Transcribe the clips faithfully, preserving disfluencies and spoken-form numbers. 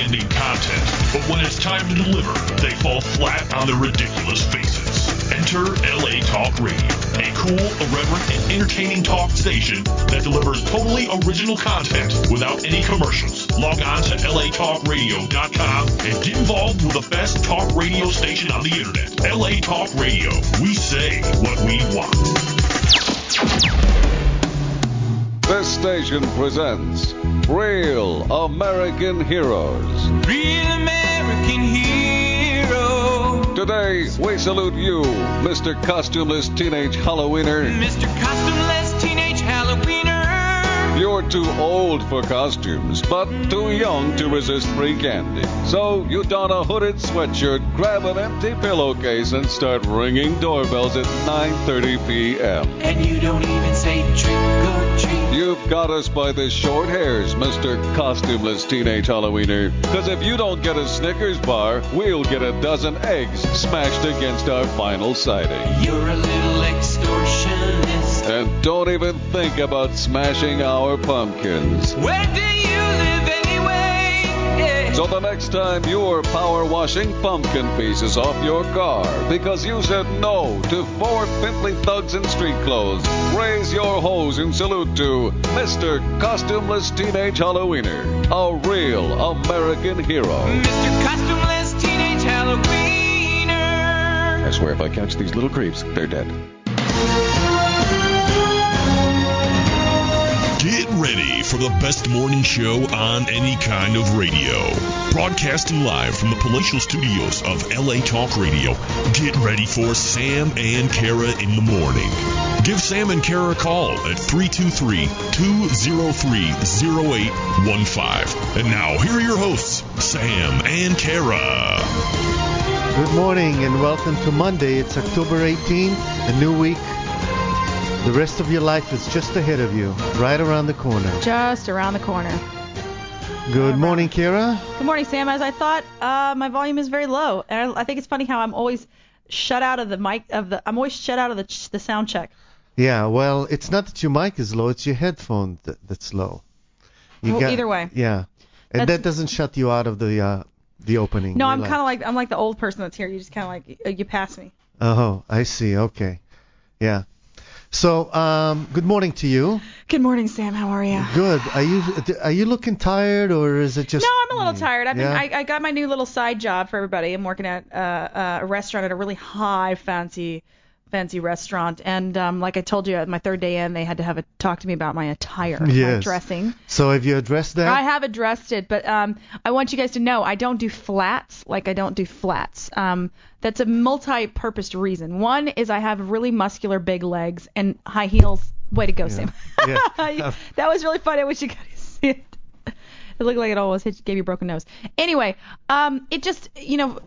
outstanding content, but when it's time to deliver, they fall flat on their ridiculous faces. Enter L A Talk Radio, a cool, irreverent, and entertaining talk station that delivers totally original content without any commercials. Log on to L A talk radio dot com and get involved with the best talk radio station on the internet. L A Talk Radio. We say what we want. This station presents Real American Heroes. Real American Hero. Today, we salute you, Mister Costumeless Teenage Halloweener. Mister Costumeless Teenage Halloweener. You're too old for costumes, but too young to resist free candy. So you don a hooded sweatshirt, grab an empty pillowcase, and start ringing doorbells at nine thirty p.m. And you don't even say trick or treat. You've got us by the short hairs, Mister Costumeless Teenage Halloweener. Because if you don't get a Snickers bar, we'll get a dozen eggs smashed against our vinyl siding. You're a little extortionist. And don't even think about smashing our pumpkins. Where do you live anyway? Yeah. So the next time you're power washing pumpkin pieces off your car because you said no to four pimply thugs in street clothes, raise your hose in salute to Mister Costumeless Teenage Halloweener, a real American hero. Mister Costumeless Teenage Halloweener. I swear if I catch these little creeps, they're dead. Get ready for the best morning show on any kind of radio. Broadcasting live from the palatial studios of L A Talk Radio. Get ready for Sam and Kara in the morning. Give Sam and Kara a call at three two three, two oh three, oh eight one five. And now, here are your hosts, Sam and Kara. Good morning and welcome to Monday. It's October eighteenth, a new week. The rest of your life is just ahead of you, right around the corner. Just around the corner. Good morning, Kira. Good morning, Sam. As I thought, uh, my volume is very low. And I, I think it's funny how I'm always shut out of the mic of the. I'm always shut out of the the sound check. Yeah, well, it's not that your mic is low; it's your headphone that, that's low. You Well, got- either way. Yeah, and That's- that doesn't shut you out of the uh, the opening. No, You're I'm like- kind of like I'm like the old person that's here. You just kind of like uh, you pass me. Oh, I see. Okay, yeah. So, um, good morning to you. Good morning, Sam. How are you? Good. Are you are you looking tired, or is it just? No, I'm a little tired. I've been, Yeah? I, I got my new little side job for everybody. I'm working at uh, uh, a restaurant at a really high fancy fancy restaurant, and um, like I told you, at my third day in, they had to have a talk to me about my attire, my Yes. dressing. So, have you addressed that? I have addressed it, but um, I want you guys to know I don't do flats like I don't do flats. Um, that's a multi-purposed reason. One is I have really muscular big legs and high heels. Way to go, Sam. Yeah. That was really funny. I wish you could see it. It looked like it almost hit, gave you a broken nose. Anyway, um, it just, you know,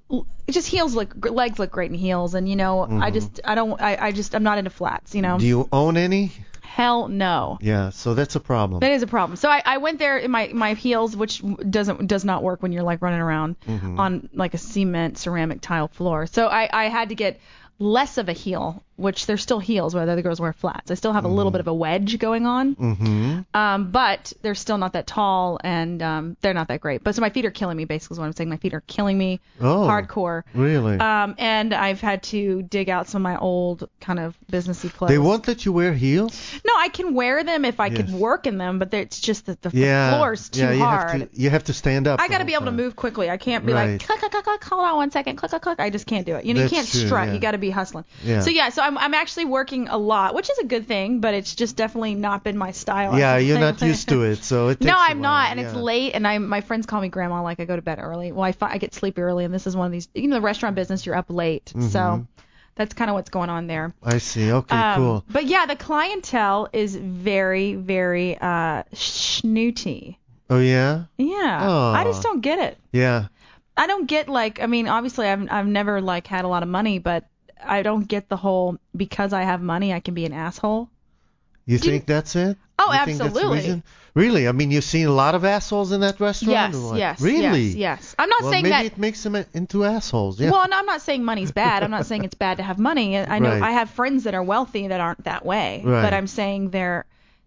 it just heels look, legs look great in heels, and you know, I just, I don't, I, I just, I'm not into flats, you know. Do you own any? Hell no. Yeah, so that's a problem. That is a problem. So I, I went there in my, my heels, which doesn't does not work when you're like running around Mm-hmm. on like a cement ceramic tile floor. So I, I had to get less of a heel, which they're still heels, whether the girls wear flats. I still have a little bit of a wedge going on, Mm-hmm. um, but they're still not that tall, and um, they're not that great. But so my feet are killing me, basically is what I'm saying. My feet are killing me Oh, hardcore. Really? Um, and I've had to dig out some of my old kind of businessy clothes. They won't let you wear heels? No, I can wear them if I Yes. could work in them, but it's just that the, the Yeah. floor's too yeah, you hard. Have to, you have to stand up. I the got to be whole able to time. move quickly. I can't be Right. like, click, click, click, click, hold on one second, click, click, click. I just can't do it. You know, That's you can't true, strut. yeah. You got to be hustling. Yeah. So yeah, so I'm I'm actually working a lot, which is a good thing, but it's just definitely not been my style. Yeah, you're not used to it, so it takes No, a I'm while, not, and it's yeah. late, and I my friends call me grandma, like I go to bed early. Well, I fi- I get sleepy early, and this is one of these. You know, the restaurant business, you're up late, Mm-hmm. so that's kind of what's going on there. I see. Okay, Um, cool. But yeah, the clientele is very, very uh, snooty. Oh, yeah? Yeah, Aw. I just don't get it. Yeah. I don't get like, I mean, obviously I've I've never like had a lot of money, but I don't get the whole because I have money I can be an asshole. You Do you- think that's it? Oh, You think that's the absolutely. reason? Really? I mean, you've seen a lot of assholes in that restaurant? Yes, or what? yes, Really? yes, yes. I'm not Well, saying maybe that. it makes them into assholes. Yeah. Well, no, I'm not saying money's bad. I'm not saying it's bad to have money. I know Right. I have friends that are wealthy that aren't that way, Right. but I'm saying they're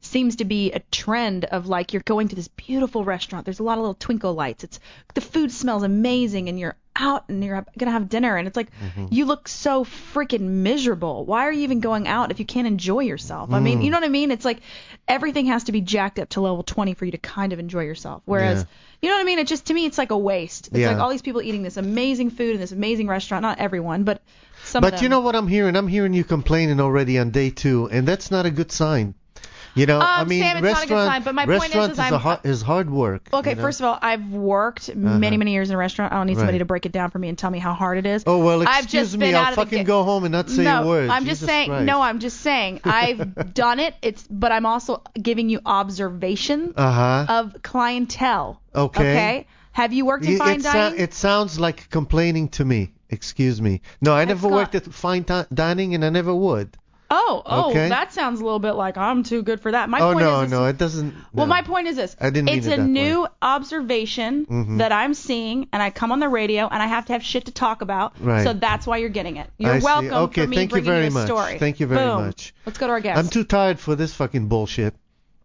seems to be a trend of like you're going to this beautiful restaurant. There's a lot of little twinkle lights. It's the food smells amazing, and you're out and you're gonna have dinner, and it's like Mm-hmm. you look so freaking miserable. Why are you even going out if you can't enjoy yourself? I mean, you know what I mean? It's like everything has to be jacked up to level twenty for you to kind of enjoy yourself. Whereas, Yeah. you know what I mean? It just, to me, it's like a waste. It's Yeah. like all these people eating this amazing food in this amazing restaurant. Not everyone, but some of But them. you know what I'm hearing? I'm hearing you complaining already on day two, and that's not a good sign. You know, Um, I mean, Sam, it's not a good restaurant, sign, but my point is, restaurant is a I'm- hard, is hard work. Okay, you know? first of all, I've worked many, many years in a restaurant. I don't need somebody Right. to break it down for me and tell me how hard it is. Oh, well, I've excuse just me, been I'll out of the fucking ga- go home and not say no, a word. I'm just Jesus saying. Christ. No, I'm just saying. I've done it. It's, but I'm also giving you observation Uh-huh. of clientele. Okay. Okay. Have you worked in You- fine it, sou- dining? it sounds like complaining to me. Excuse me. No, I never got- worked at fine ti- dining, and I never would. oh, oh, Okay. that sounds a little bit like I'm too good for that. My oh, point no, is, is no, it doesn't. Well, no. my point is this. I didn't mean it's it a that new way. observation Mhm. that I'm seeing, and I come on the radio, and I have to have shit to talk about. Right. So that's why you're getting it. You're I see. welcome Okay, for me thank you bringing very a much. story. Thank you very Boom. much. Let's go to our guest. I'm too tired for this fucking bullshit.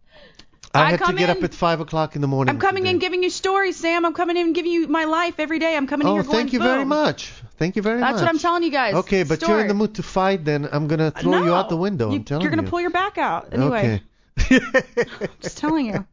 I, I had to come get in- up at five o'clock in the morning. I'm coming today. in giving you stories, Sam. I'm coming in giving you my life every day. I'm coming in Oh, here going, thank you boom. very much. Thank you very That's much. what I'm telling you guys. Okay, but you're in the Story. mood to fight, then I'm gonna throw no, you out the window. You, I'm telling you're you. gonna pull your back out anyway. Okay. Just telling you.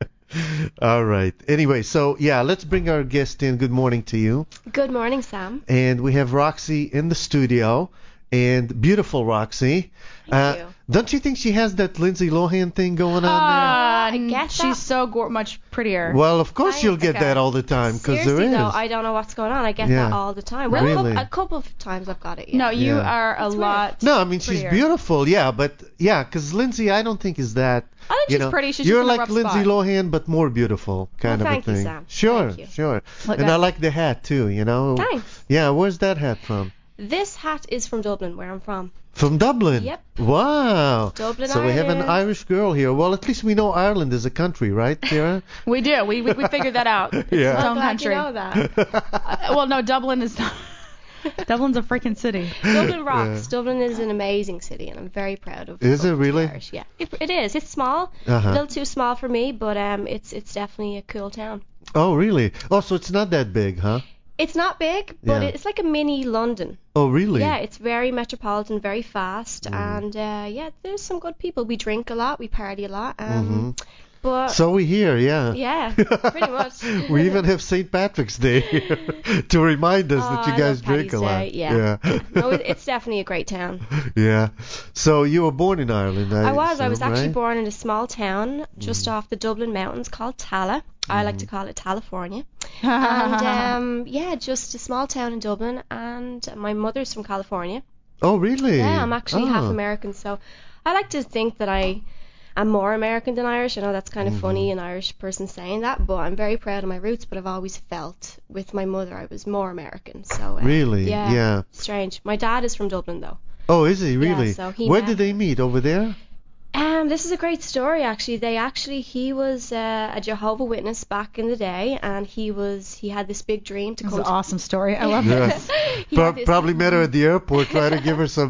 All right. Anyway, so yeah, let's bring our guest in. Good morning to you. Good morning, Sam. And we have Roxy in the studio, and beautiful Roxy. Thank you. Don't you think she has that Lindsay Lohan thing going on Uh, I get she's that. so go- much prettier. there? Well, of course I- you'll get okay. that all the time, because there Seriously is. though, I don't know what's going on. I get Yeah. that all the time. Well, Really? a, couple, a couple of times I've got it. Yeah. no, you Yeah. are a It's weird. lot. No, I mean she's prettier. beautiful, yeah, but yeah, because Lindsay, I don't think is that. I think you she's know, pretty. She's you're just in a like rough Lindsay spot. Lohan, but more beautiful, kind Well, of thank a you, thing. Sam. Sure, Thank you. sure. Look, and I- I like the hat too. You know. Thanks. Yeah, where's that hat from? This hat is from Dublin, where I'm from. From Dublin. Yep. Wow. Dublin, So we have an Ireland. Irish girl here. Well, at least we know Ireland is a country, right, Kira? We do. We, we we figured that out. It's Yeah. its I'm own glad country. you know that. Uh, well, no, Dublin is not. Dublin's a freaking city. Dublin rocks. Yeah. Dublin is an amazing city, and I'm very proud of. Is it of the really? Irish. Yeah, it, it is. It's small, Uh-huh. a little too small for me, but um, it's it's definitely a cool town. Oh, really? Oh, so it's not that big, huh? It's not big, but Yeah. it's like a mini London. Oh, really? Yeah, it's very metropolitan, very fast, Mm. and uh, yeah, there's some good people. We drink a lot, we party a lot, um, but So we hear, yeah. yeah, pretty much. We even have Saint Patrick's Day here to remind us Oh, that you I guys love drink a Paddy's lot. Day, yeah. No, it, it's definitely a great town. Yeah. So you were born in Ireland, I I was. I was assume, actually right? born in a small town just off the Dublin mountains called Tala. I like Mm. to call it California. And um, yeah, just a small town in Dublin. And my mother's from California. Oh, really? Yeah, I'm actually half Oh. American, so I like to think that I am more American than Irish. I know that's kind of Mm-hmm. funny, an Irish person saying that, but I'm very proud of my roots. But I've always felt with my mother I was more American. So uh, Really? yeah, Yeah. strange. My dad is from Dublin though. Oh, is he really? so he Where met- did they meet? Over there? Um, this is a great story actually. They actually he was uh, a Jehovah Witness back in the day, and he was he had this big dream to It's come. an to, awesome story. I love it. Yes. he Pro- had this- probably met her at the airport, trying to give her some,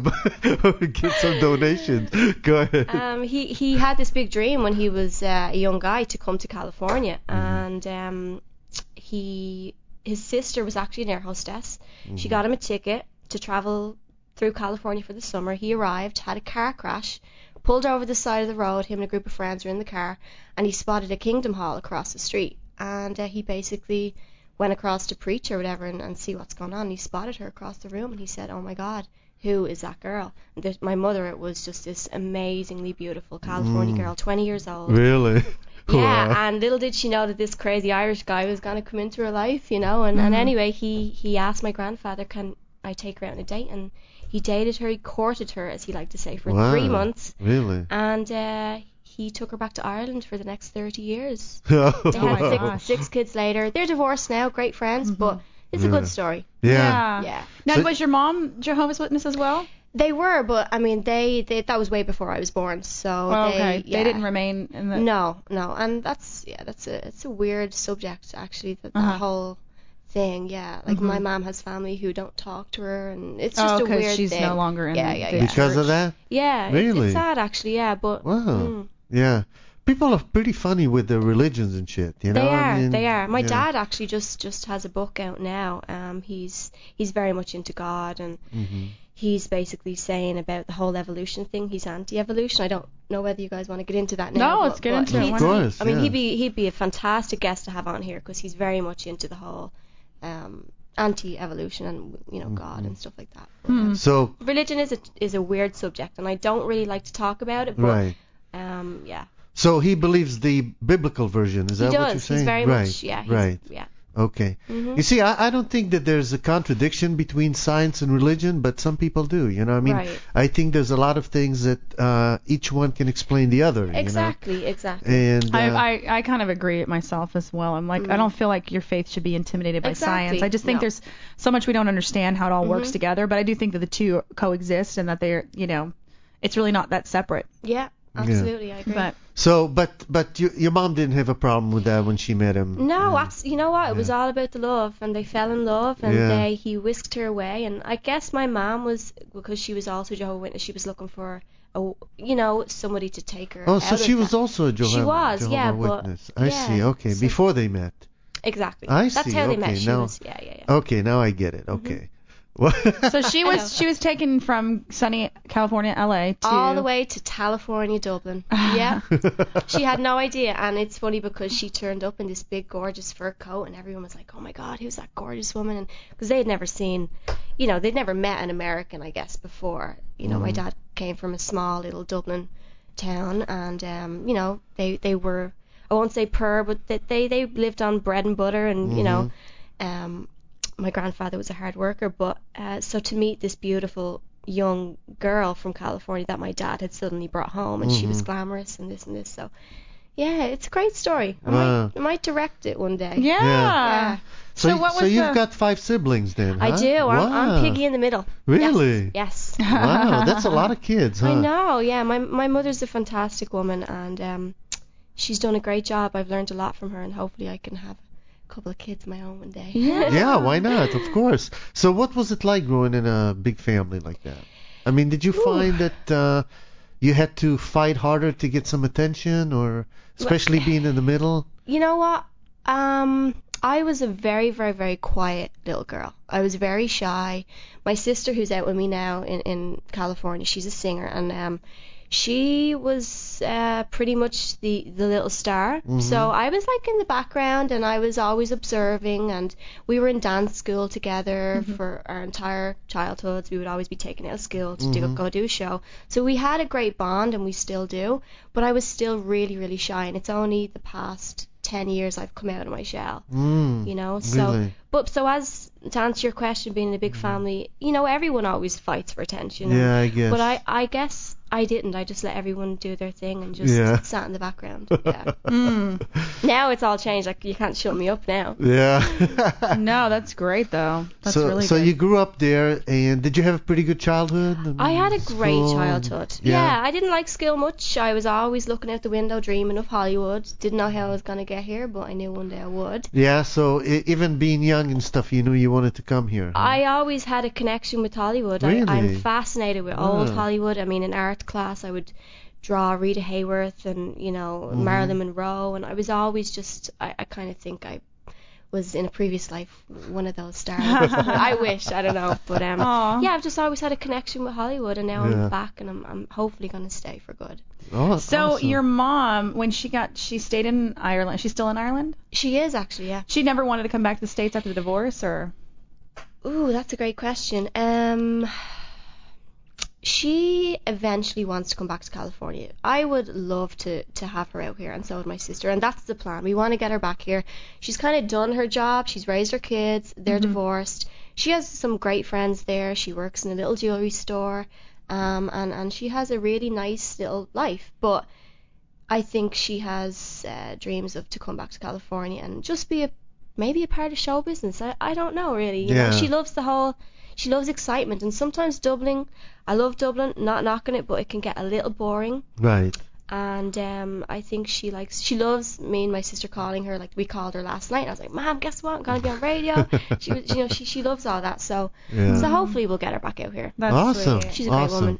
get some donations. Go ahead. Um, he he had this big dream when he was uh, a young guy to come to California, and um, he his sister was actually an air hostess. She got him a ticket to travel through California for the summer. He arrived, had a car crash, pulled over the side of the road. Him and a group of friends were in the car, and he spotted a Kingdom Hall across the street. And uh, he basically went across to preach or whatever and, and see what's going on. And he spotted her across the room, and he said, "Oh my God, who is that girl?" And th- my mother, it was just this amazingly beautiful California girl, twenty years old. Really? Yeah, Wow. and little did she know that this crazy Irish guy was going to come into her life, you know. And, and anyway, he, he asked my grandfather, "Can I take her out on a date?" And he dated her, he courted her, as he liked to say, for Wow. three months. Really? And uh, he took her back to Ireland for the next thirty years. Oh, They had my six, gosh. six kids later. They're divorced now, great friends, but it's a Yeah. good story. Yeah. Yeah. Now, So- was your mom Jehovah's Witness as well? They were, but I mean, they, they that was way before I was born, so Oh, they, okay. yeah. They didn't remain in the. No, no, and that's yeah, that's a it's a weird subject actually. That, that Uh-huh. whole thing, yeah. Like Mhm. my mom has family who don't talk to her, and it's just Oh, a 'cause weird she's thing. no longer in yeah, the- yeah, the yeah. Because church. of that? Yeah, it's, Really? it's sad actually, yeah, but Wow. mm, Yeah. people are pretty funny with their religions and shit. You know, They I are, mean, they are. My yeah. dad actually just just has a book out now. Um, he's he's very much into God, and Mhm. he's basically saying about the whole evolution thing. He's anti-evolution. I don't know whether you guys want to get into that now. No, but- let's get but into it. he'd- Why Of course, I mean, yeah. he'd be he'd be a fantastic guest to have on here because he's very much into the whole um, anti-evolution and you know God Mm-hmm. and stuff like that. But, um, So religion is a is a weird subject, and I don't really like to talk about it. But right. um, yeah, So he believes the biblical version. Is he that does. what you're saying? He's very right. much yeah. He's, right. Yeah. Okay. Mhm. You see, I, I don't think that there's a contradiction between science and religion, but some people do. You know, I mean, Right. I think there's a lot of things that uh, each one can explain the other. Exactly. You Exactly. know? And uh, I, I, I kind of agree it myself as well. I'm like, I don't feel like your faith should be intimidated by Exactly. science. I just think No. there's so much we don't understand how it all works together, but I do think that the two coexist and that they're, you know, it's really not that separate. Yeah. Absolutely. I agree. But so, but but you, your mom didn't have a problem with that when she met him. No, Yeah. abs- you know what? It was all about the love, and they fell in love, and Yeah. they, he whisked her away. And I guess my mom was, because she was also Jehovah's Witness, she was looking for, a, you know, somebody to take her. Oh, so out she of was that. also a Jehovah, She was, Jehovah yeah, but- Witness. I yeah, see. Okay, so- before they met. Exactly. I That's see, how they okay, met. She now- was, yeah, yeah, yeah. Okay, now I get it. Okay. so she I know. was she was taken from sunny California, L A to All the way to California, Dublin. Yeah. She had no idea, and it's funny because she turned up in this big, gorgeous fur coat, and everyone was like, "Oh my God, who's that gorgeous woman?" And because they had never seen, you know, they'd never met an American, I guess, before. You know, my dad came from a small little Dublin town, and um, you know, they they were, I won't say poor, but they they, they lived on bread and butter, and you know, um, my grandfather was a hard worker, but uh, so to meet this beautiful young girl from California that my dad had suddenly brought home, and she was glamorous and this and this. So, yeah, it's a great story. I, Wow. might, I might direct it one day. yeah. Yeah. So, So what so was you've the- got five siblings then, I huh? do. I'm, Wow. I'm piggy in the middle. Really? Yes. yes. Wow, that's a lot of kids, huh? I know. Yeah, my my mother's a fantastic woman, and um, she's done a great job. I've learned a lot from her, and hopefully I can have a couple of kids of my own one day. Yeah. Yeah, why not? Of course. So what was it like growing in a big family like that? I mean, did you find that uh, you had to fight harder to get some attention, or especially being in the middle? You know what? Um, I was a very, very, very quiet little girl. I was very shy. My sister, who's out with me now in, in California, she's a singer, and um, she was uh, pretty much the, the little star. So I was like in the background, and I was always observing, and we were in dance school together for our entire childhoods. We would always be taken out of school to do, go do a show. So we had a great bond, and we still do, but I was still really, really shy, and it's only the past ten years I've come out of my shell, Mm, you know. So, really? but so as to answer your question, being in a big family, you know, everyone always fights for attention. and- Yeah, I guess. But I, I guess I didn't. I just let everyone do their thing and just Yeah. sat in the background. Yeah. Now it's all changed. Like you can't shut me up now. Yeah. No, that's great though. That's so, really so good. you grew up there, and did you have a pretty good childhood? I had a great School? childhood. Yeah. Yeah. I didn't like school much. I was always looking out the window, dreaming of Hollywood. Didn't know how I was gonna get here, but I knew one day I would. Yeah, so I- even being young and stuff, you knew you wanted to come here. huh? I always had a connection with Hollywood. Really? I, I'm fascinated with old Ah. Hollywood. I mean, in art class, I would draw Rita Hayworth and, you know, Mm-hmm. Marilyn Monroe, and I was always just, I, I kind of think I was in a previous life one of those stars. I wish, I don't know, but um, Aw. yeah, I've just always had a connection with Hollywood, and now Yeah. I'm back, and I'm, I'm hopefully going to stay for good. Oh, So awesome. your mom, when she got, she stayed in Ireland. She's still in Ireland. She is actually, yeah. She never wanted to come back to the States after the divorce, or? Ooh, that's a great question. Um, she eventually wants to come back to California. I would love to, to have her out here, and so would my sister, and that's the plan. We want to get her back here. She's kind of done her job. She's raised her kids. They're divorced. She has some great friends there. She works in a little jewelry store, um, and, and she has a really nice little life. But I think she has uh, dreams of to come back to California and just be a maybe a part of show business. I, I don't know really. You Yeah. know, she loves the whole, she loves excitement, and sometimes Dublin, I love Dublin, not knocking it, but it can get a little boring. Right. And um, I think she likes, she loves me and my sister calling her, like we called her last night. And I was like, Mom, guess what? I'm gonna be on radio. she, was- you know, she she loves all that. So Yeah. so hopefully we'll get her back out here. That's Awesome. sweet. She's a great Awesome. woman. Yeah.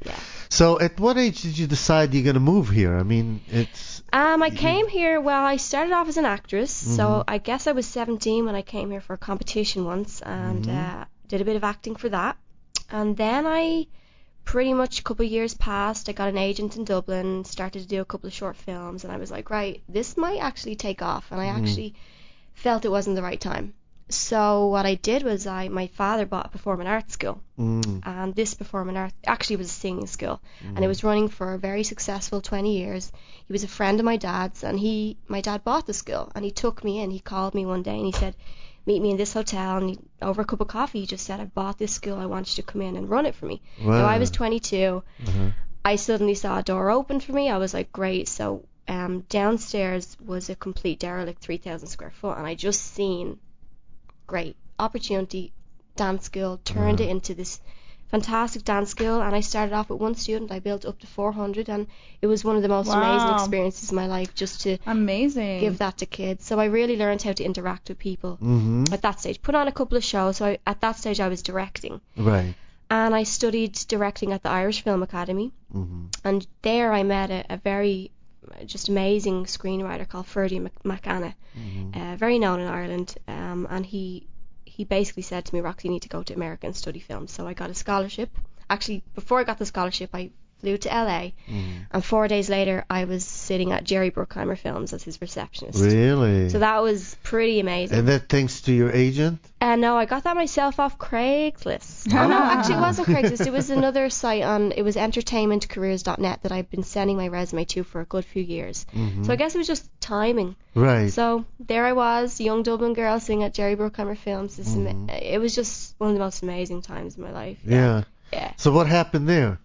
So at what age did you decide you're going to move here? I mean, it's... Um, I came here, well, I started off as an actress, Mm-hmm. so I guess I was seventeen when I came here for a competition once, and Mm-hmm. uh, did a bit of acting for that. And then I, pretty much a couple of years passed, I got an agent in Dublin, started to do a couple of short films, and I was like, right, this might actually take off, and I Mm-hmm. actually felt it wasn't the right time. So what I did was I, my father bought a performing arts school, Mm. and this performing arts actually was a singing school, and it was running for a very successful twenty years. He was a friend of my dad's, and he, my dad bought the school, and he took me in. He called me one day and he said, meet me in this hotel, and he, over a cup of coffee he just said, I bought this school, I want you to come in and run it for me. Wow. Now I was twenty-two. Uh-huh. I suddenly saw a door open for me. I was like, great. So um, downstairs was a complete derelict, three thousand square foot, and I just seen, great opportunity, dance school, turned it into this fantastic dance school, and I started off with one student. I built up to four hundred, and it was one of the most Wow. amazing experiences of my life, just to Amazing. give that to kids. So I really learned how to interact with people Mm-hmm. at that stage. Put on a couple of shows. So I, at that stage I was directing, Right. and I studied directing at the Irish Film Academy, Mm-hmm. and there I met a, a very uh, just amazing screenwriter called Ferdy Mc- McAnna, Mm-hmm. uh, very known in Ireland, um, and he he basically said to me, Roxy, you need to go to America and study film. So I got a scholarship. Actually, before I got the scholarship, I flew to L A, Mm-hmm. and four days later I was sitting at Jerry Bruckheimer Films as his receptionist. Really? So that was pretty amazing. And that thanks to your agent? And no, I got that myself off Craigslist. Oh, no, actually it wasn't Craigslist. It was another site on, it was entertainment careers dot net that I've been sending my resume to for a good few years. Mm-hmm. So I guess it was just timing. Right. So there I was, young Dublin girl singing at Jerry Bruckheimer Films. This ama- Mhm. It was just one of the most amazing times in my life. yeah. Yeah. So what happened there?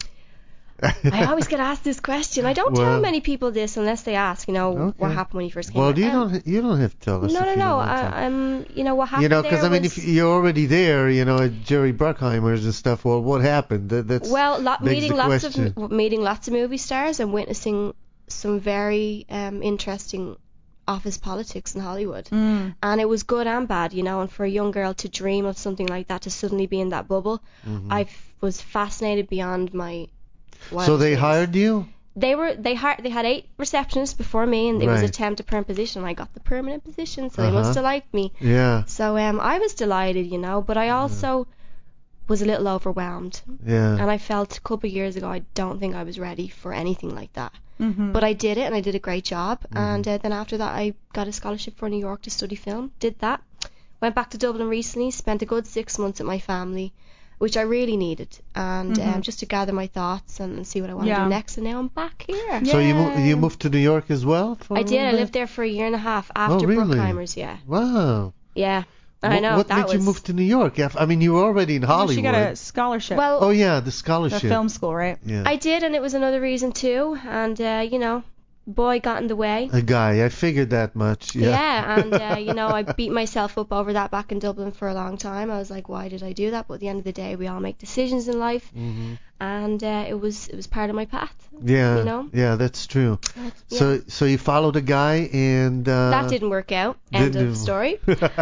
I always get asked this question. I don't Well- tell many people this unless they ask, you know, Okay. what happened when you first came Well, out. you Um, don't you don't have to tell us. No, if no, you no. don't want to. I, I'm, you know, what happened You know, because because I mean, was- if you're already there, you know, at Jerry Bruckheimer's and stuff, well, what happened? That, that's Well, lo- begs meeting the lots question. of m- meeting lots of movie stars and witnessing some very um, interesting office politics in Hollywood, Mm. and it was good and bad, you know. And for a young girl to dream of something like that, to suddenly be in that bubble, Mhm. I f- was fascinated beyond my. So wildest they dreams. hired you? They were they hired they had eight receptionists before me, and it was a Right. temp to perm position. I got the permanent position, so they Uh-huh. must have liked me. Yeah, So um, I was delighted, you know, but I also was a little overwhelmed. yeah. And I felt a couple of years ago, I don't think I was ready for anything like that. Mm-hmm. But I did it, and I did a great job. Mm-hmm. And uh, then after that, I got a scholarship for New York to study film. Did that. Went back to Dublin recently, spent a good six months with my family, which I really needed, and Mhm. um, just to gather my thoughts and, and see what I want to Yeah. do next. And now I'm back here. So you mo- Yay. you moved to New York as well? For I a did. I little lived bit? there for a year and a half after Oh, really? Bruckheimer's. Yeah, Wow. yeah. I What- know. What that made was. you move to New York? Af- I mean, you were already in Well, Hollywood. she got a scholarship. Well, Oh yeah, the the scholarship. film school, right? Yeah. I did, and it was another reason too. And uh, you know, boy got in the way. A guy. I figured that much. Yeah. Yeah, and uh, you know, I beat myself up over that back in Dublin for a long time. I was like, why did I do that? But at the end of the day, we all make decisions in life, hmm and uh, it was it was part of my path. Yeah. You know? Yeah, that's true. Yeah. So so you followed a guy and. Uh, that didn't work out. End didn't- of story.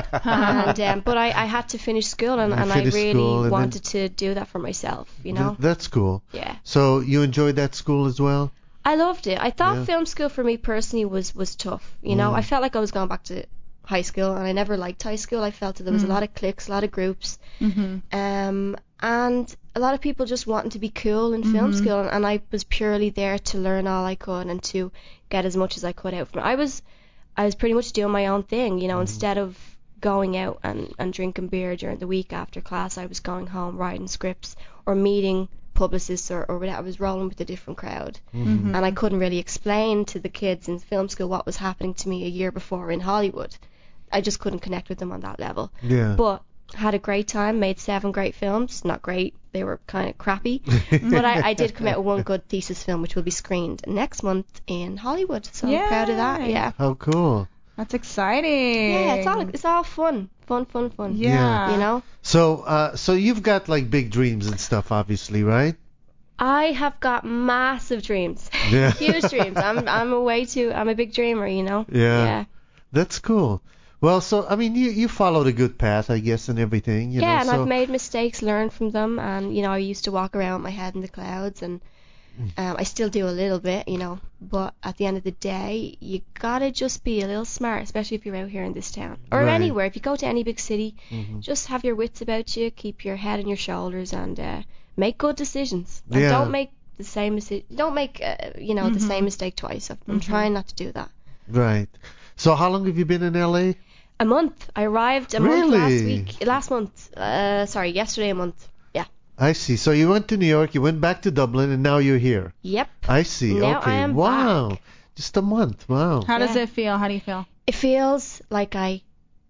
and um, but I, I had to finish school, and, You and I finished really school, and then- wanted to do that for myself. You know? Th- that's cool. Yeah. So you enjoyed that school as well? I loved it. I thought Yeah. film school for me personally was was tough. You know, Mm. I felt like I was going back to high school, and I never liked high school. I felt that there was Mm. a lot of cliques, a lot of groups, Mm-hmm. um, and a lot of people just wanting to be cool in film Mhm. school, and I was purely there to learn all I could and to get as much as I could out from it. I was, I was pretty much doing my own thing. You know, Mm-hmm. instead of going out and, and drinking beer during the week after class, I was going home writing scripts or meeting publicists or, or whatever. I was rolling with a different crowd. Mm-hmm. And I couldn't really explain to the kids in film school what was happening to me a year before in Hollywood. I just couldn't connect with them on that level. Yeah. But had a great time, made seven great films. Not great, they were kind of crappy. But I, I did come out with one good thesis film, which will be screened next month in Hollywood. So I'm proud of that. Yay. Yeah. How cool. That's exciting. Yeah, it's all it's all fun, fun, fun, fun. Yeah. You know, So uh so you've got like big dreams and stuff, obviously, right? I have got massive dreams, Yeah. huge dreams. I'm I'm a way too. I'm a big dreamer. You know. Yeah. Yeah. That's cool. Well, so I mean, you you followed a good path, I guess, and everything. You yeah, know, and so, I've made mistakes, learned from them, and you know, I used to walk around with my head in the clouds, and um, I still do a little bit, you know. But at the end of the day, you gotta just be a little smart, especially if you're out here in this town or Right. anywhere. If you go to any big city, Mhm. just have your wits about you, keep your head on your shoulders, and uh, make good decisions. And Yeah. don't make the same mistake. Don't make uh, you know the same mistake twice. I'm trying not to do that. Right. So how long have you been in L A? A month. I arrived a month last Really? week. Last month. Uh, sorry, yesterday a month. Yeah. I see. So you went to New York, you went back to Dublin, and now you're here. Yep. I see. Now okay. I am wow. back. Just a month. Wow. How does Yeah. it feel? How do you feel? It feels like I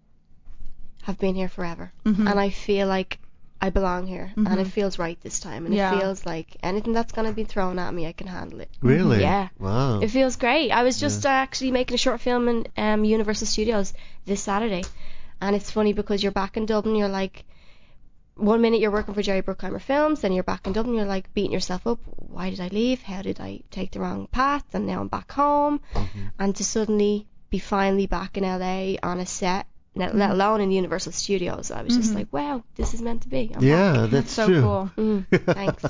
have been here forever, Mhm. and I feel like I belong here, and Mhm. it feels right this time, and Yeah. it feels like anything that's gonna be thrown at me, I can handle it. Really? Yeah. Wow. It feels great. I was just uh, actually making a short film in um, Universal Studios this Saturday, and it's funny because you're back in Dublin, you're like, one minute you're working for Jerry Bruckheimer Films, then you're back in Dublin, you're like beating yourself up. Why did I leave? How did I take the wrong path? And now I'm back home, Mm-hmm. and to suddenly be finally back in L A on a set, let, let alone in the Universal Studios, I was just like, wow, this is meant to be. I'm yeah, back. that's so true. cool. Mm, thanks.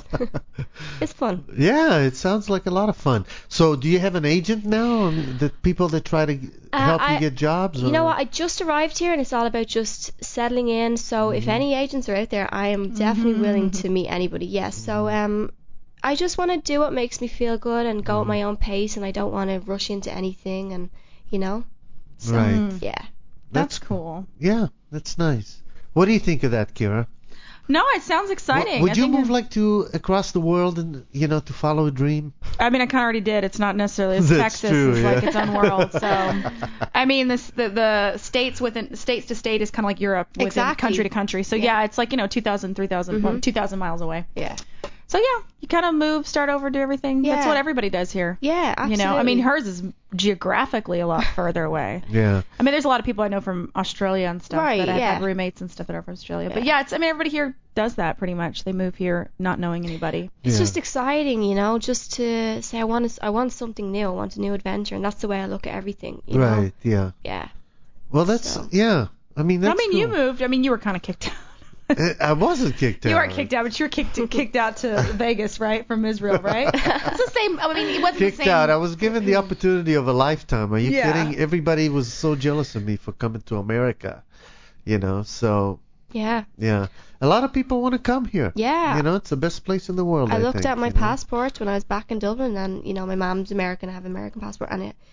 It's fun. Yeah, it sounds like a lot of fun. So, do you have an agent now? I mean, the people that try to Uh, help you I- get jobs? You know or- what? I just arrived here, and it's all about just settling in. So if any agents are out there, I am definitely willing to meet anybody. Yes. So um, I just want to do what makes me feel good and go at my own pace, and I don't want to rush into anything, and you know. So, Right. Yeah. That's cool. Yeah, that's nice. What do you think of that, Kira? No, it sounds exciting. Would I you think move I'm- like to across the world and you know to follow a dream? I mean, I kind of already did. It's not necessarily it's That's Texas. true, it's yeah. like its own world. So, I mean, this the the states within states to state is kind of like Europe within Exactly. country to country. So yeah, it's like you know two thousand, three thousand, well, two thousand miles away. Yeah. So yeah, you kind of move, start over, do everything. That's Yeah. what everybody does here. Yeah. Absolutely. You know, I mean, hers is geographically a lot further away. Yeah. I mean, there's a lot of people I know from Australia and stuff Right, that I've yeah. had roommates and stuff that are from Australia. But Yeah. yeah, it's I mean, everybody here does that pretty much. They move here not knowing anybody. It's Yeah. just exciting, you know, just to say I want to, I want something new, I want a new adventure, and that's the way I look at everything. You know? Right. Yeah. Yeah. Well, that's So- yeah. I mean, that's I mean, you cool. moved. I mean, you were kind of kicked out. I- I wasn't kicked out. You weren't kicked out, but you were kicked kicked out to Vegas, right, from Israel, right? It's the same. I mean, it wasn't Kicked the same. out. I was given the opportunity of a lifetime. Are you Yeah. kidding? Everybody was so jealous of me for coming to America. You know, so Yeah. yeah. A lot of people want to come here. Yeah. You know, it's the best place in the world. I I looked think, at my you know? passport when I was back in Dublin, and you know my mom's American, I have an American passport, and it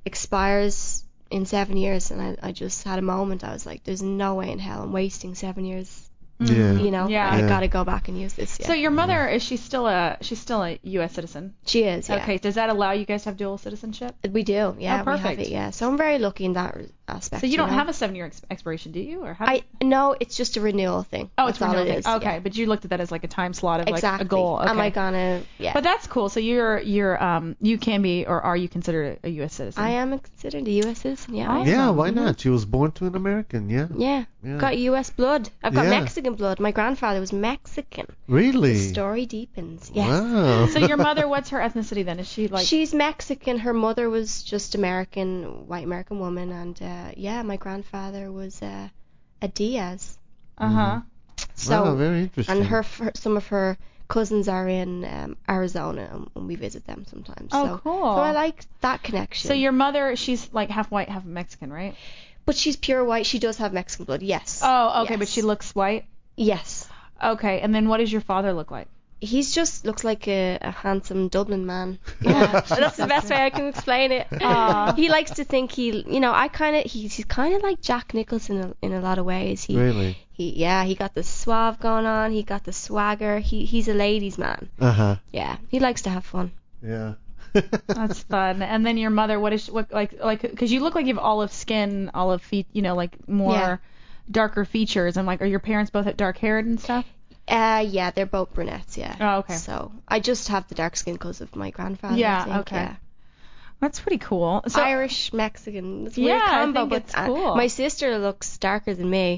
expires in seven years, and I, I just had a moment. I was like, "There's no way in hell I'm wasting seven years." Yeah. You know, Yeah. I Yeah. gotta go back and use this. Yeah. So your mother is she still a she's still a U S citizen? she is. Yeah. Okay. Does that allow you guys to have dual citizenship? We do. Yeah. Oh, We have perfect. it. Yeah. So I'm very lucky in that aspect. So you don't know? have a seven-year ex- expiration, do you? Or how I no, it's just a renewal thing. Oh, it's That's all renewal it thing. is. Okay, yeah. but you looked at that as like a time slot of like Exactly. a goal. Okay. Am I gonna? Yeah. But that's cool. So you're you're um you can be or are you considered a U S citizen? I am considered a U S citizen. Yeah. I am. Yeah, why not? She was born to an American. Yeah. Yeah. Yeah. Got U S blood. I've got Yeah. Mexican blood. My grandfather was Mexican. Really? The story deepens. Yes. Wow. So your mother, what's her ethnicity then? Is she like? She's Mexican. Her mother was just American, white American woman, and uh, yeah, my grandfather was uh, a Diaz. Uh huh. So wow, very interesting. and her, her some of her cousins are in um, Arizona, and, and we visit them sometimes. Oh, so, cool. So I like that connection. So your mother, she's like half white, half Mexican, right? but she's pure white. She does have Mexican blood. Yes. Oh, okay, Yes. but she looks white. Yes. Okay, and then what does your father look like? He's just looks like a, a handsome Dublin man. Yeah, that's the best way I can explain it. Aw. He likes to think he, you know, I kind of, he's, he's kind of like Jack Nicholson in a, in a lot of ways. He, Really? he, yeah, he got the suave going on. He got the swagger. He, he's a ladies' man. Uh huh. Yeah, he likes to have fun. Yeah. That's fun. And then your mother, what is she, what like like because you look like you have olive skin, olive feet, you know, like more Yeah. darker features. I'm like, are your parents both dark haired and stuff? Uh, yeah, they're both brunettes. Yeah. Oh, okay. So I just have the dark skin because of my grandfather. Yeah, I think, okay. Yeah. That's pretty cool. So Irish Mexican. It's a Yeah, weird I combo, think but it's uh, cool. my sister looks darker than me